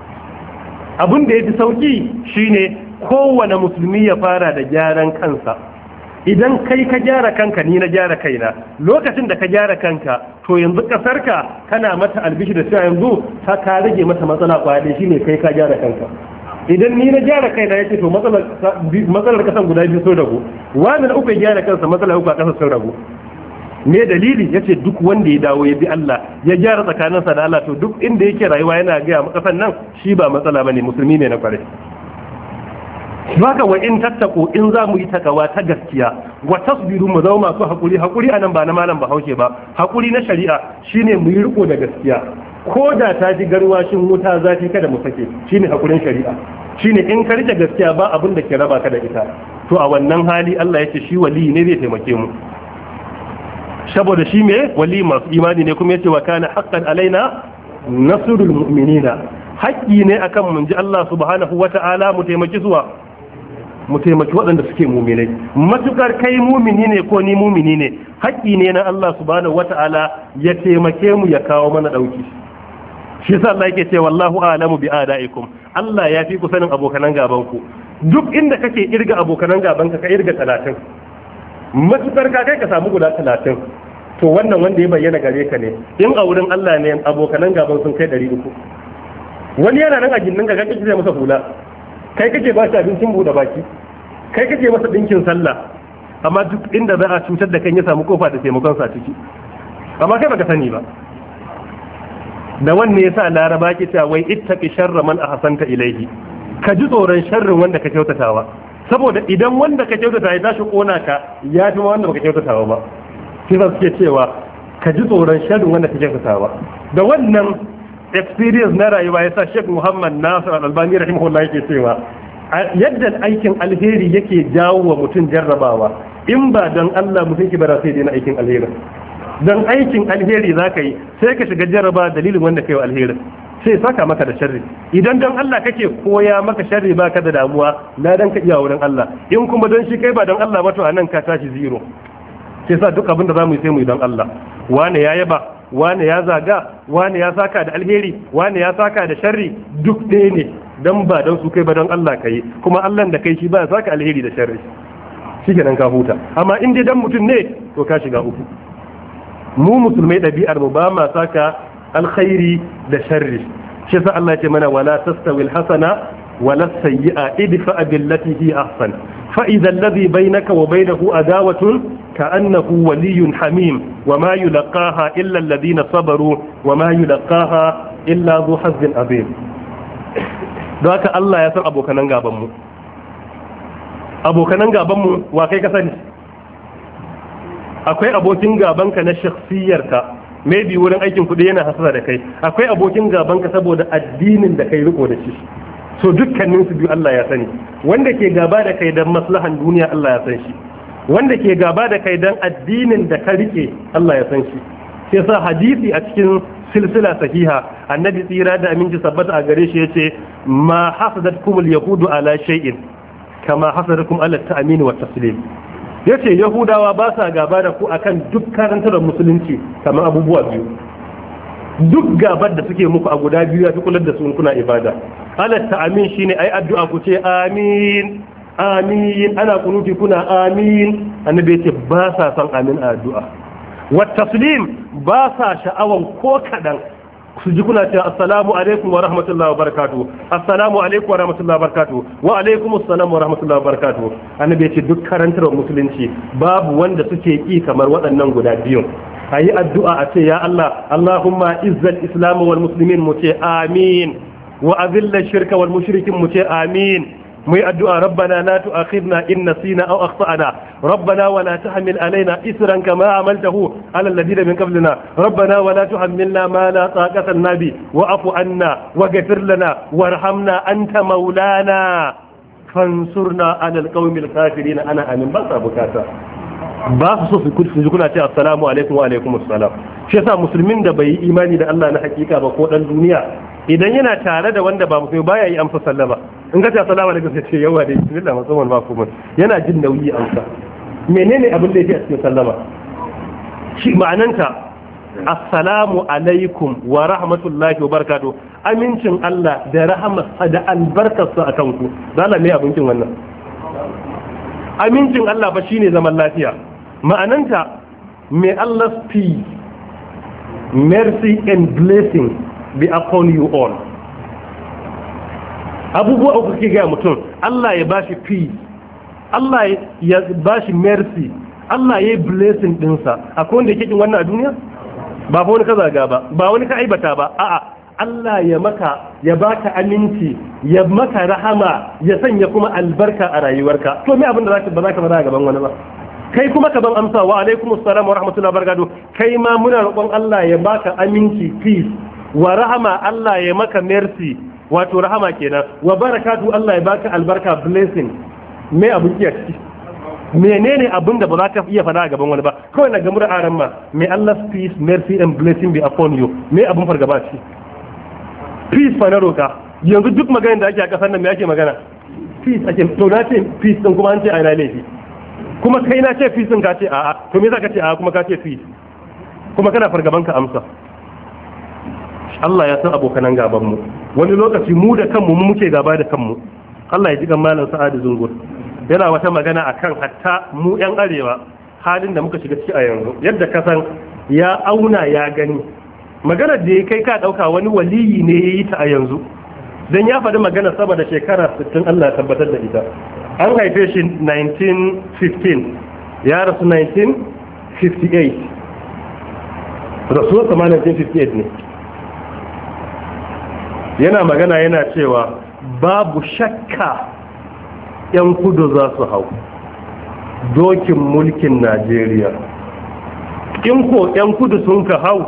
Abin da yafi sauki shine kowane musulmi ya fara da gyaran kansa. Idan kai ka gyara kanka ni na gyara kaina, lokacin da ka gyara kanka to yanzu kasarka kana mata albishi da cewa yanzu ta ka rage mata matsala kwaya shine kai ka gyara kanka. Idan ni na gyara kaina yace to matsalar matsalar kasan guda biyu so ragu, wani na uku ya gyara kansa matsalar uku a kasar sun ragu. Me dalili yace duk wanda ya dawo ya bi Allah ya gyara tsakaninsa da Allah to duk inda yake rayuwa yana ga kasan nan shi ba matsala bane, musulmi ne na kware. Haka wa in tattako in za mu yi takawa ta gaskiya wa tasbiru mu zama masu hakuri, hakuri anan ba na malam Bahaushe ba, hakuri na shari'a shine mu yi riko da gaskiya ko da ta ji garwashin wuta zafi kada mu sake, shine hakurin shari'a. Shine in ka rike gaskiya ba abin da ke raba ka da ita, to a wannan hali Allah yace shi wali ne zai taimake mu, saboda shi me wali masu imani ne, kuma yace wa kana haqqan alaina nasrul mu'minina, haƙƙi ne akan mun ji Allah subhanahu wata'ala mu taimaki zuwa mu taimaki waɗanda suke muminai. Matukar kai mumini ne ko ni mumini ne, haƙƙi ne na Allah subhanahu wata'ala ya taimake mu ya kawo mana ɗauki. Shi yasa Allah yake cewa wallahu a'lamu bi a'daikum, Allah ya fi ku sanin abokanan gaban ku. Duk inda kake irga abokanan gaban ka ka irga talatin, matukar ka kai ka samu guda talatin, to wannan wanda ya bayyana gare ka ne. In a wurin Allah ne abokanan gaban sun kai ɗari uku. Wani yana nan a gindin ka kake zai masa hula, kai kake ba shi abincin buɗe baki, kai kake masa ɗinkin sallah, amma duk inda za a cutar da kan ya samu kofa da taimakon sa ciki, amma kai baka sani ba. Da wanne yasa laraba ke cewa wai ittaqi sharra man ahsanta ilayhi, ka ji tsoron sharrin wanda ka kyautatawa, saboda idan wanda ka kyautata ya tashi kona ka ya fi wanda baka kyautatawa ba. Sai suke cewa ka ji tsoron sharrin wanda ka kyautatawa. Da wannan experience na rayuwa ya sa Sheikh Muhammad Nasir Al-Albani rahimahullah yake cewa yadda aikin alheri yake jawo wa mutum jarrabawa, in ba don Allah mutum ki bara sai dai na aikin alheri. Don aikin alheri zaka yi sai ka shiga jarraba dalilin wanda kai wa alheri, sai saka maka da sharri. Idan don Allah kake koya maka sharri baka da damuwa, na dan ka iya wurin Allah. In kuma don shi kai ba don Allah ba to anan ka tashi zero. Sai sa duk abin da zamu yi sai mu yi don Allah. Wane ya yaba, wane ya zaga, wane ya saka da alheri, wane ya saka da sharri, duk ɗaya ne, don ba don su kai ba don Allah ka yi, kuma Allah da kai shi ba ya saka alheri da sharri, shi kenan ka huta. Amma in dai dan mutum ne to ka shiga uku. Mu musulmai ɗabi'ar mu ba ma saka alkhairi da sharri, shi yasa Allah ya ce mana wala tastawil hasana wala sayyi'a idfa billati hi ahsan fa idha alladhi bainaka wa bainahu adawatun كأنه ولي حميم وما يلقاها إلا الذين صبروا وما يلقاها إلا ذو حظ عظيم. ذاك الله يسر أبو كنان غابنمو أبو كنان غابنمو وكي كساني akwai abokin gabanka na shakhsiyarka, maybe wurin aikin kudi yana hasara da kai, akwai abokin gabanka saboda addinin da kai riko da shi. So dukkanin su biyu Allah ya sani, wanda ke gaba da kai dan maslahan duniya Allah ya san shi, wanda ke gaba da kai dan addinin da ka rike Allah ya san shi. Sai sa hadisi a cikin silsila sahiha annabi tsira da aminci sabbata a gare shi yace ma hasadatkum al-yahudu ala shay'in kama hasadakum ala at-ta'min wa taslim. Yace yahudawa ba sa gaba da ku akan duk karantar musulunci kamar abubuwa biyu, duk gabar da suke muku a guda biyu ya fi kula da su kuna ibada. Ala at-ta'min shine ai addu'a ku ce amin amin, ana kunuti kuna amin, annabi yace ba sa son amin a addu'a. Wa taslim ba sa sha'awan ko kadan su ji kuna cewa assalamu alaikum wa rahmatullahi wa barakatuh, assalamu alaikum wa rahmatullahi wa barakatuh, wa alaikum assalam wa rahmatullahi wa barakatuh. Annabi yace duk karantar musulunci babu wanda suke ki kamar waɗannan guda biyu. a yi addu'a a ce ya Allah Allahumma izzal islam wal muslimin mu ce amin wa azilla shirka wal mushrikin mu ce amin mu yi addu'a rabbana la tu'akhidna in nasina aw akhtana rabbana wa la tahmil alaina isran kama amaltahu ala alladhina min qablina rabbana wa la tuhammilna ma la taqata lana bi wa'fu anna waghfir lana warhamna anta maulana fansurna ala alqawmil kafirin ana amin ba sa bukata ba su so su kuna ce assalamu alaikum wa alaikum assalam shi yasa musulmin da bai yi imani da Allah na hakika ba ko dan duniya idan yana tare da wanda ba musulmi baya yi amsa sallama in ka ce assalamu alaikum sai ce yawa dai bismillah musamman ba kuma yana jin nauyi amsa menene abin da yake a cikin sallama shi ma'ananta assalamu alaikum wa rahmatullahi wa barakatuh amincin Allah da rahmatsa da albarkarsa akan ku zalla me abincin wannan amincin Allah ba shine zaman lafiya ma'ananta may Allah's peace mercy and blessing be upon you all. Abubuwa uku ke gaya mutum, Allah ya bashi peace, Allah ya bashi mercy, Allah ya yi blessing dinsa. Akwai wanda yake kin wannan a duniya? Ba fa wani ka zaga ba, ba wani ka aibata ba, a'a Allah ya maka, ya baka aminci, ya maka rahama, ya sanya kuma albarka a rayuwarka. To me abin da zaka ba zaka fara gaban wani ba? Kai kuma ka ban amsa wa alaikumus salam wa rahmatullahi wa barakatuh. Kai ma muna roƙon Allah ya baka aminci, peace. Wa rahama Allah ya maka mercy wato rahama kenan wa barakatu Allah ya baka albarka blessing me abun iya ciki menene abun da ba za ka iya fada a gaban wani ba kawai na gamu da aran ma may Allah's peace mercy and blessing be upon you me abun fargaba ciki peace fa na roka yanzu duk maganar da ake a kasar nan me ake magana peace ake to na ce peace din kuma an ce ai na laifi kuma kai na ce peace din ka ce a'a to me za ka ce a'a kuma ka ce peace kuma kana fargaban ka amsa Allah ya san abokanan gabanmu wani lokaci mu da kanmu mu muke gaba da kanmu Allah ya ji malam Sa'adu Zungur yana wata magana akan hatta mu yan arewa halin da muka shiga ciki a yanzu yadda ka san ya auna ya gani magana da ya kai ka dauka wani waliyi ne yayi ta a yanzu dan ya faɗi magana sama da shekara sittin Allah ya tabbatar da ita an haife shi nineteen fifteen ya rasu nineteen fifty-eight rasuwar sama nineteen fifty-eight ne yana magana yana cewa babu shakka 'yan kudu za su hau dokin mulkin Najeriya in ko 'yan kudu sun ka hau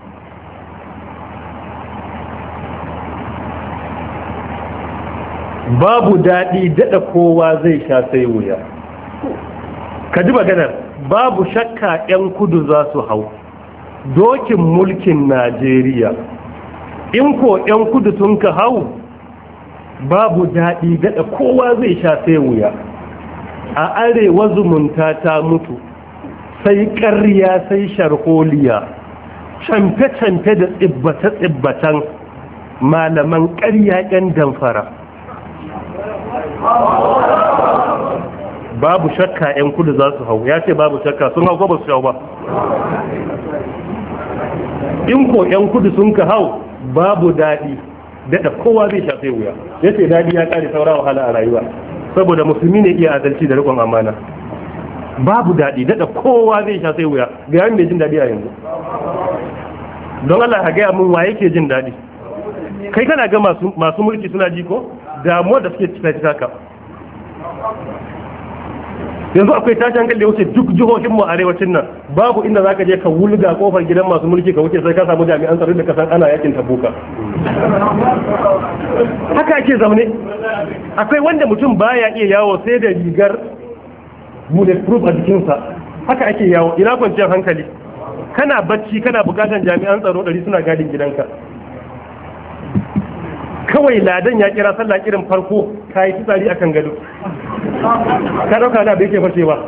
babu daɗi daɗa kowa zai sha sai wuya ka ji maganar babu shakka 'yan kudu za su hau dokin mulkin Najeriya in ko 'yan kudu sun ka hau babu daɗi daɗa kowa zai sha sai wuya a arewa zumunta ta mutu sai ƙarya sai sharholiya camfe-camfe da tsibbata-tsibbatan malaman ƙarya 'yan damfara babu shakka 'yan kudu za su hau ya ce babu shakka sun hau ko ba su hau ba in ko 'yan kudu sun ka hau babu daɗi daɗa kowa zai shafe wuya ya ce daɗi ya ƙare saura wahala a rayuwa saboda musulmi ne iya adalci da riƙon amana babu daɗi daɗa kowa zai shafe wuya ga yamin mai jin daɗi a yanzu don Allah ka gaya mun wa yake jin daɗi kai kana ga masu mulki suna ji ko damuwar da suke cika cika ka yanzu akwai tashi hankali da wuce duk jihohin mu arewacin nan babu inda zaka je ka wulga kofar gidan masu mulki ka wuce sai ka samu jami'an tsaro da kasan ana yakin tabuka haka ake zaune akwai wanda mutum baya iya yawo sai da rigar bulletproof a jikinsa haka ake yawo ina kwanciyar hankali kana bacci kana bukatan jami'an tsaro ɗari suna gadin gidanka kawai ladan ya kira sallah irin farko ka yi fitsari akan gado ka dauka da bai ke fashe ba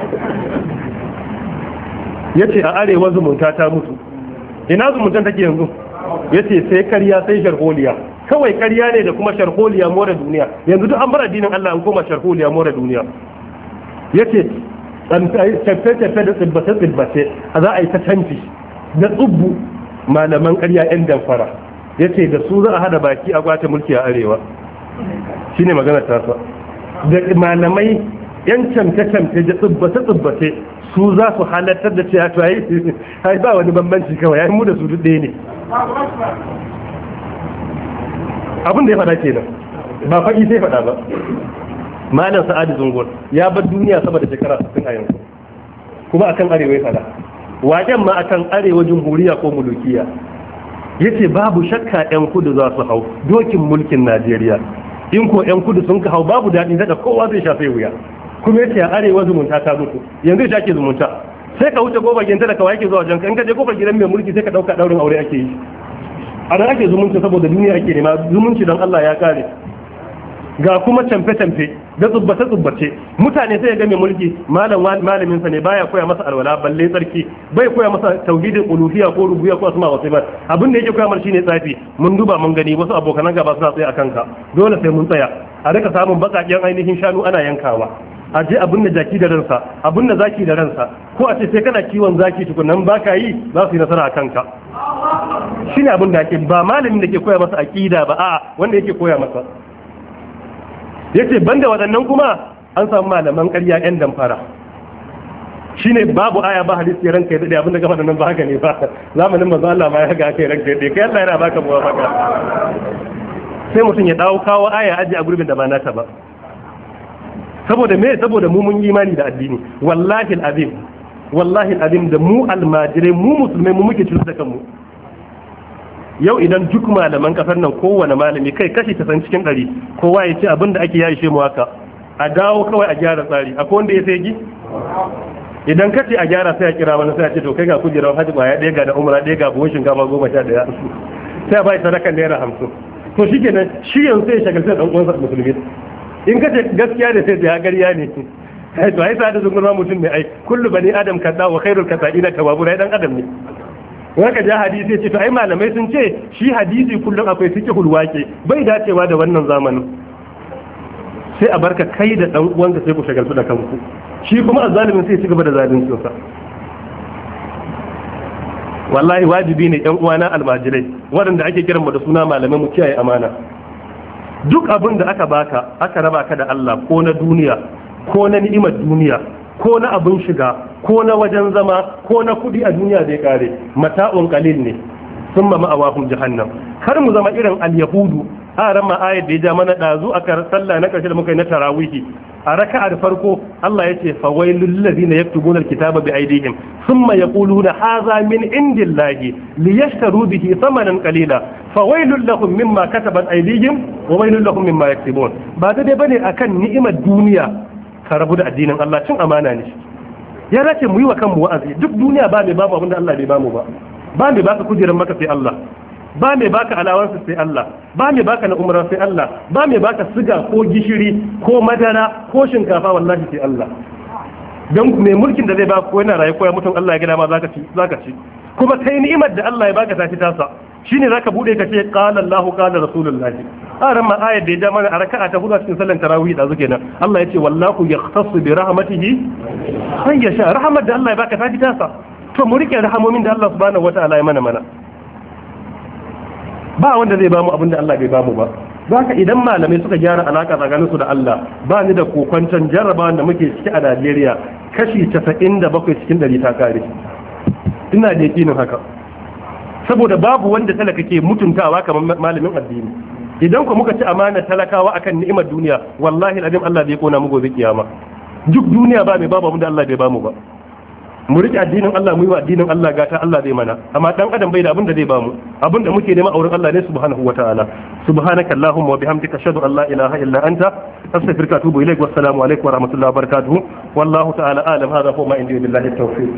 ya ce a arewa zumunta ta mutu ina zumuntan take yanzu ya ce sai karya sai sharholiya kawai karya ne da kuma sharholiya more duniya yanzu duk an bar addinin Allah an koma sharholiya more duniya ya ce tafe-tafe da tsibbace-tsibbace a za a yi ta canfi da tsubbu malaman karya 'yan damfara ya ce da su za a hada baki a kwace mulki a arewa shi ne maganar tasa da malamai yan camfe-camfe da tsubbace-tsubbace su za su halartar da cewa to ai ba wani bambanci kawai ai mu da su duk ɗaya ne abin da ya faɗa kenan ba faɗi sai faɗa ba. Malam Sa'adu Zungur ya bar duniya saboda shekara sittin a yanzu kuma akan arewa ya faɗa wajen ma akan arewa jamhuriya ko mulukiya yace babu shakka yan kudu za su hau dokin mulkin Najeriya in ko yan kudu sun ka hau babu daɗi da kowa zai shafe wuya kuma yace a arewa zumunta ta mutu yanzu shi ake zumunta sai ka wuce gobar gidan talaka yake zuwa wajen in ka je gobar gidan mai mulki sai ka dauka daurin aure ake yi a nan ake zumunci saboda duniya ake nema zumunci don Allah ya kare ga kuma camfe-camfe da tsubbace-tsubbace mutane sai ya ga mai mulki malam malamin sa ne baya koya masa alwala balle tsarki bai koya masa tauhidin uluhiyya ko rububiyya ko asma wa sifat abin da yake koya mar shine tsafi mun duba mun gani wasu abokan gaba suna tsaye akan ka dole sai mun tsaya a rika samun bakaken ainihin shanu ana yankawa a je abin da jaki da ransa abin da zaki da ransa ko a ce sai kana kiwon zaki tukunan baka yi za su yi nasara a kanka shine abin da ake ba malamin da ke koya masa aqida ba a'a wanda yake koya masa yace banda waɗannan kuma an samu malaman ƙarya ƴan damfara shine babu aya ba hadisi ya ranka ya dade abin da gaba da nan ba haka ne ba zamanin manzo Allah ma ya ga kai ranka ya dade kai Allah yana baka muwafaka sai mutum ya dawo kawo aya aje a gurbin da ba nata ba saboda me saboda mu mun yi imani da addini wallahi alazim wallahi alazim da mu almajirai mu musulmai mu muke cutar da kanmu yau idan duk malaman kasar nan kowane malami kai kashi ta san cikin ɗari kowa ya ce abin da ake yayi shi mu haka a dawo kawai a gyara tsari akwai wanda ya sai gi idan kace a gyara sai a kira wani sai a ce to kai ga kujerar hajji ba ya ɗaya ga da umra ɗaya ga buhun shinkafa goma sha ɗaya sai a bai sadaka naira hamsin to shikenan shi yanzu sai ya shagalta da ɗan uwansa musulmi in kace gaskiya ne sai ya gariya ne ai to ai sa da zungurma mutum ne ai kullu bani adam kadda wa khairul kasa'ina tawwabun ai dan adam ne waka ja hadisi ce to ai malamai sun ce shi hadisi kullum akwai fiqhul waqi bai dacewa da wannan zamanin sai a barka kai da dan uwanka sai ku shagaltu da kanku shi kuma azzalimin sai ya ci gaba da zalincin sa wallahi wajibi ne ɗan uwana almajirai waɗanda ake kiran mu da suna malamai mu kiyaye amana duk abin da aka baka aka raba ka da Allah ko na duniya ko na ni'imar duniya ko na abin shiga ko na wajen zama ko na kudi a duniya zai kare mata'un qalil ne summa ma'awahum jahannam kar mu zama irin al-yahudu a ran ma ayat da ya ja mana dazu a kar sallah na karshe da muka yi na tarawihi a raka'ar farko Allah ya ce fawailul ladina yaktubuna al-kitaba bi aydihim thumma yaquluna hadha min indillahi liyashtaru bihi thamanan qalila fawailul lahum mimma katabat aydihim wa wailul lahum mimma yaktubun ba dai bane akan ni'imar duniya ka rabu da addinin Allah cin amana ne ya dace mu yi wa kanmu wa'azi duk duniya ba mai babu abinda Allah bai bamu ba ba mai baka kujerar maka sai Allah ba mai baka alawansa sai Allah ba mai baka na umra sai Allah ba mai baka siga ko gishiri ko madara ko shinkafa wallahi sai Allah don mai mulkin da zai baka ko yana raye ko ya mutum Allah ya gida ma zaka ci zaka ci kuma kai ni'imar da Allah ya baka ta ci tasa shine zaka bude ka ce qala Allahu qala rasulullahi aran ma ayat da ya ja mana a raka'a ta hudu cikin sallar tarawih da zuke nan Allah yace wallahu yahtassu bi rahmatihi man yasha rahmat da Allah ya baka ta fita sa to mu rike rahamomin da Allah subhanahu wataala ya mana mana ba wanda zai bamu abinda Allah bai bamu ba zaka idan malamai suka gyara alaka tsakanin su da Allah ba ni da kokwanton jarrabawan da muke ciki a Najeriya kashi casa'in da bakwai cikin ɗari ta kare ina da yakinin haka saboda babu wanda talaka ke mutuntawa kamar malamin addini idan ku muka ci amana talakawa akan ni'imar duniya wallahi alazim Allah zai kona mu gobe kiyama duk duniya ba mai babu abin da Allah bai bamu ba mu rike addinin Allah mu yi wa addinin Allah gata Allah zai mana amma dan adam bai da abin da zai bamu abin da muke nema auren Allah ne subhanahu wataala subhanaka allahumma wa bihamdika ashhadu an la ilaha illa anta astaghfiruka wa atubu ilaik wassalamu alaikum wa rahmatullahi wa barakatuh wallahu ta'ala alam hadha huwa ma indi billahi tawfiq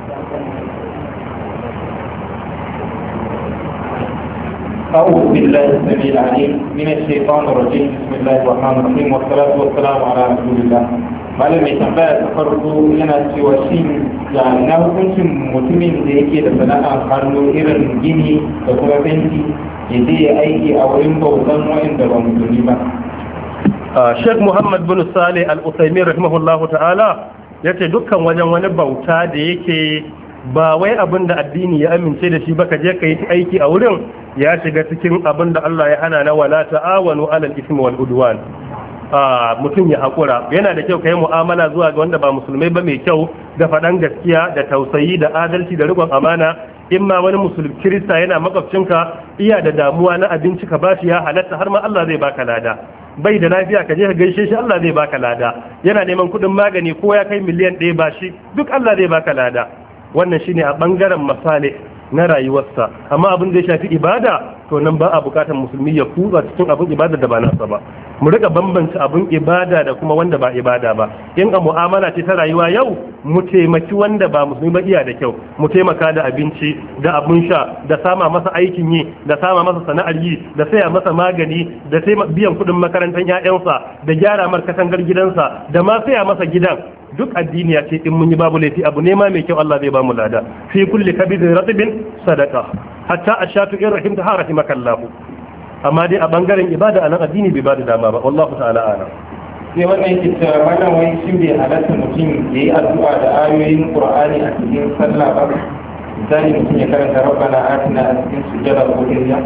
أعوذ بالله السميع العليم من الشيطان الرجيم بسم الله الرحمن الرحيم والصلاة والسلام على رسول الله malam mai tambaya ta farko yana cewa shi da na hukuncin mutumin da yake da sana'ar hannu irin gini da kuma fenti ya je ya aiki a wurin bautan wa'anda ba musulmi ba. Sheikh Muhammad bin Saleh Al-Utsaimin rahimahullahu ta'ala yace dukkan wajen wani bauta da yake ba wai abin da addini ya amince da shi ba ka je ka yi aiki a wurin ya shiga cikin abin da Allah ya hana na wala ta'awanu alal ismi wal udwan mutum ya haƙura. Yana da kyau ka yi mu'amala zuwa ga wanda ba musulmai ba mai kyau, da faɗan gaskiya da tausayi da adalci da riƙon amana. In ma wani musulmi kirista yana makwabcinka iya da damuwa na abinci ka bashi, ya halatta, har ma Allah zai baka lada. Bai da lafiya ka je ka gaishe shi, Allah zai baka lada. Yana neman kuɗin magani ko ya kai miliyan ɗaya ba shi, duk Allah zai baka lada. Wannan shine a ɓangaren masale na rayuwarsa. Amma abin da ya shafi ibada, to nan ba a bukatar musulmi ya kutsa cikin abin ibada da ba nasa ba. Mu rika bambanta abin ibada da kuma wanda ba ibada ba. In a mu'amala ce ta rayuwa yau, mu taimaki wanda ba musulmi ba iya da kyau. Mu taimaka da abinci, da abun sha, da sama masa aikin yi, da sama masa sana'ar yi, da saya masa magani, da biyan kuɗin makarantar 'ya'yansa, da gyara mar katangar gidansa, da ma saya masa gidan. Duk addini ya ce in mun yi babu laifi, abu nema mai kyau, Allah zai ba mu lada. Fi kulli kabidin ratibin sadaka, hatta ashatu in rahimta ha rahimakallahu. Amma dai a bangaren ibada a nan addini bai ba da dama ba, wallahu ta'ala a'lam. sai wannan yake cewa malam wai shin bai halatta mutum ya yi addu'a da ayoyin qur'ani a cikin sallah ba, misali mutum ya karanta rabbana atina a cikin sujjada ko tahiyya.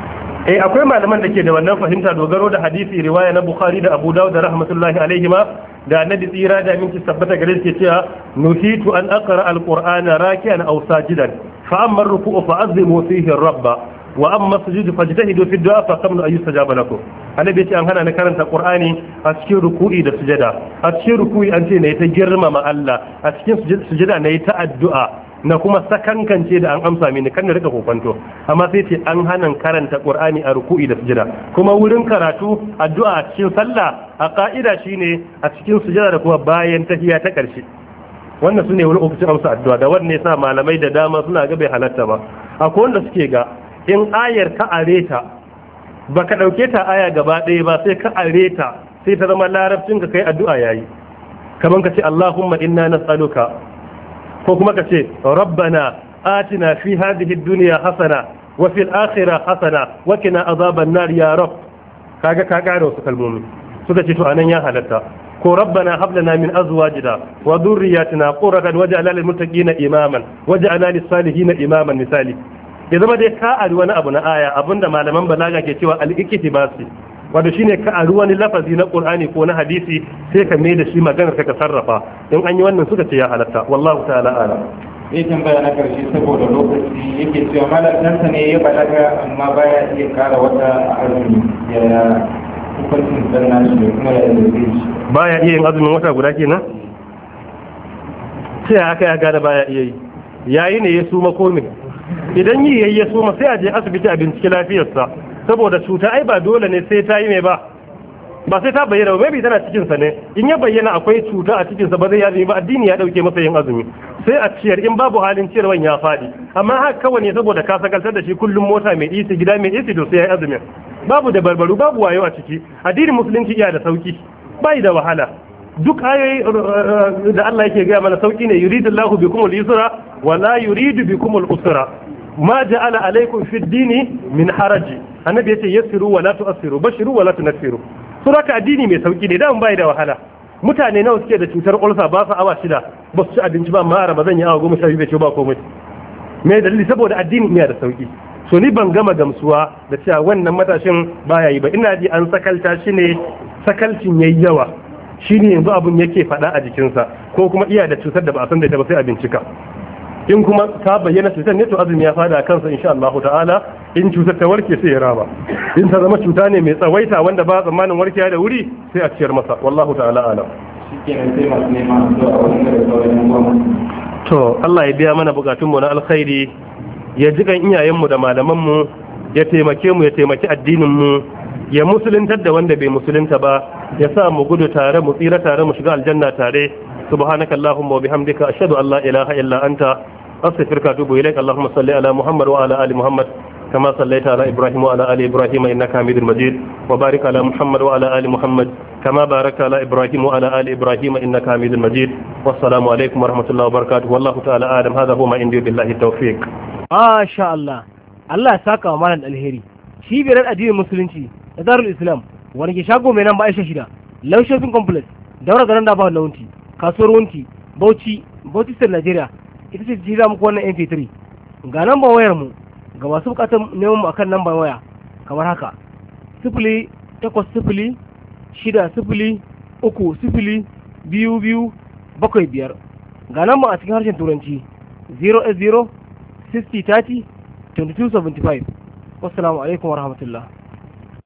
eh akwai malaman da ke da wannan fahimta, dogaro da hadisi riwaya na Bukhari da Abu Dawud da rahmatullahi alaihima, da annabi tsira da minki tabbata gare shi ke cewa nuhitu an aqra alqur'ana raki'an aw sajidan fa amma ar-ruku'u fa azimu fihi ar-rabba wa amma sujudu fajtahidu fi du'a fa qamnu ay yustajaba lakum. Annabi ce an hana ni karanta Qur'ani a cikin ruku'i da sujada. A cikin ruku'i an ce ne ta girmama Allah, a cikin sujada ne ta addu'a, na kuma sakankance da an amsa mini kan da rika kokonto. Amma sai ce an hana karanta Qur'ani a ruku'i da sujada. Kuma wurin karatu addu'a a cikin sallah a ka'ida shine a cikin sujada da kuma bayan tahiyya ta karshe. Wannan sune wani ofishin amsa addu'a, da wannan yasa malamai da dama suna ga bai halatta ba. Akwai wanda suke ga in ayar ka areta ba ka ɗauke ta aya gaba ɗaya ba, sai ka areta sai ta zama larabcin ka kai addu'a yayi, kamar ka ce Allahumma inna nas'aluka, ko kuma ka ce rabbana atina fi hadhihi ad-dunya hasana wa fil akhirah hasana wa qina azaban nar ya rabb. kaga ka kare wasu kalmomi suka ce to anan ya halatta. ko rabbana hab lana min azwajina wa dhurriyyatina qurratan waj'alna lil muttaqina imaman waj'alna lis salihin imaman misali. Ya zama dai ka ari wani abu na aya, abinda malaman balaga ke cewa al-iktibasi, wato shine ka ari wani lafazi na Qur'ani ko na hadisi sai ka mai da shi maganar ka sarrafa. In an yi wannan suka ce ya halatta, wallahu ta'ala ala. Sai tambaya na karshe saboda lokaci yake cewa malam ɗansa ne ya balaga amma baya iya kara wata azumi, ya hukuncin dan nashi ne kuma ya yi shi. Baya iya yin azumin wata guda kenan? Sai aka ya gane baya iya yi. Yayi ne ya suma komai. Idan yi yayi ya soma sai a je asibiti a bincike lafiyarsa, saboda cuta ai ba dole ne sai ta yi mai ba ba sai ta bayyana ba, bai tana cikin sa ne. In ya bayyana akwai cuta a cikin sa ba zai yi ba, addini ya dauke masa yin azumi, sai a ciyar. In babu halin ciyarwan ya fadi, amma haka kawai ne saboda ka sakaltar da shi kullum mota mai isi gida mai isi to sai ya yi azumin. Babu da barbaru, babu wayo a ciki. Addinin musulunci iya da sauki, bai da wahala. Duk ayoyi da Allah yake gaya mana sauki ne, yuridullahu bikumul yusra wa la yuridu bikumul usra, ma ja'ala alaykum fid dini min haraji. Annabi yace yassiru wa la tu'assiru, bashiru wa la tunfiru. Suraka addini mai sauki ne, dan bai da wahala. Mutane nawa suke da cutar ulsa ba su awa shida ba su ci abinci ba, amma ba zan yi awa goma sha biyu bai ce ba komai. Me dalili? Saboda addini iya da sauki. So ni ban gama gamsuwa da cewa wannan matashin baya yi ba, ina ji an sakalta shi ne, sakalcin yayi yawa. Shi ne yanzu abin yake faɗa a jikinsa, ko kuma iya da cutar da ba a san da ita ba sai a bincika. In kuma ta bayyana cutar ne to azumi ya fada a kansa insha Allah ta'ala. In cutar ta warke sai ya raba, in ta zama cuta ne mai tsawaita wanda ba tsammanin warkewa da wuri sai a ciyar masa, wallahu ta'ala alam. Shikenan sai masu neman addu'a a wannan da sauran gwamnati. To Allah ya biya mana bukatunmu na alkhairi, ya jikan iyayenmu da malamanmu, ya taimake mu ya taimaki addinin mu, ya musuluntar da wanda bai musulunta ba, ya sa mu gudu tare mu tsira tare mu shiga aljanna tare. subhanaka allahumma wa bihamdika ashhadu an la ilaha illa anta astaghfiruka wa atubu ilaik. Allahumma salli ala muhammad wa ala ali muhammad kama sallaita ala ibrahim wa ala ali ibrahim innaka hamidul majid, wa barik ala muhammad wa ala ali muhammad kama barakta ala ibrahim wa ala ali ibrahim innaka hamidul majid. Wassalamu alaikum wa rahmatullahi wa barakatuh. Wallahu ta'ala a'lam. Hadha huwa ma indi billahi tawfiq. Masha Allah. Allah ya saka wa malam alheri. Shi biran addinin musulunci da Darul Islam wani ke shago mai nan ba Aisha shida, Law Shopping Complex, daura garin da ba launti, kasuwar Wunti, Bauchi, Bauchi State Nigeria. Ita ce jira muku wannan M P three. Ga lambar wayar mu ga masu bukatar neman mu akan lambar waya kamar haka: sifili takwas sifili shida sifili uku sifili biyu biyu bakwai biyar. Ga nan a cikin harshen turanci zero eight zero sixty thirty twenty-two seventy-five. Wassalamu alaikum warahmatullah.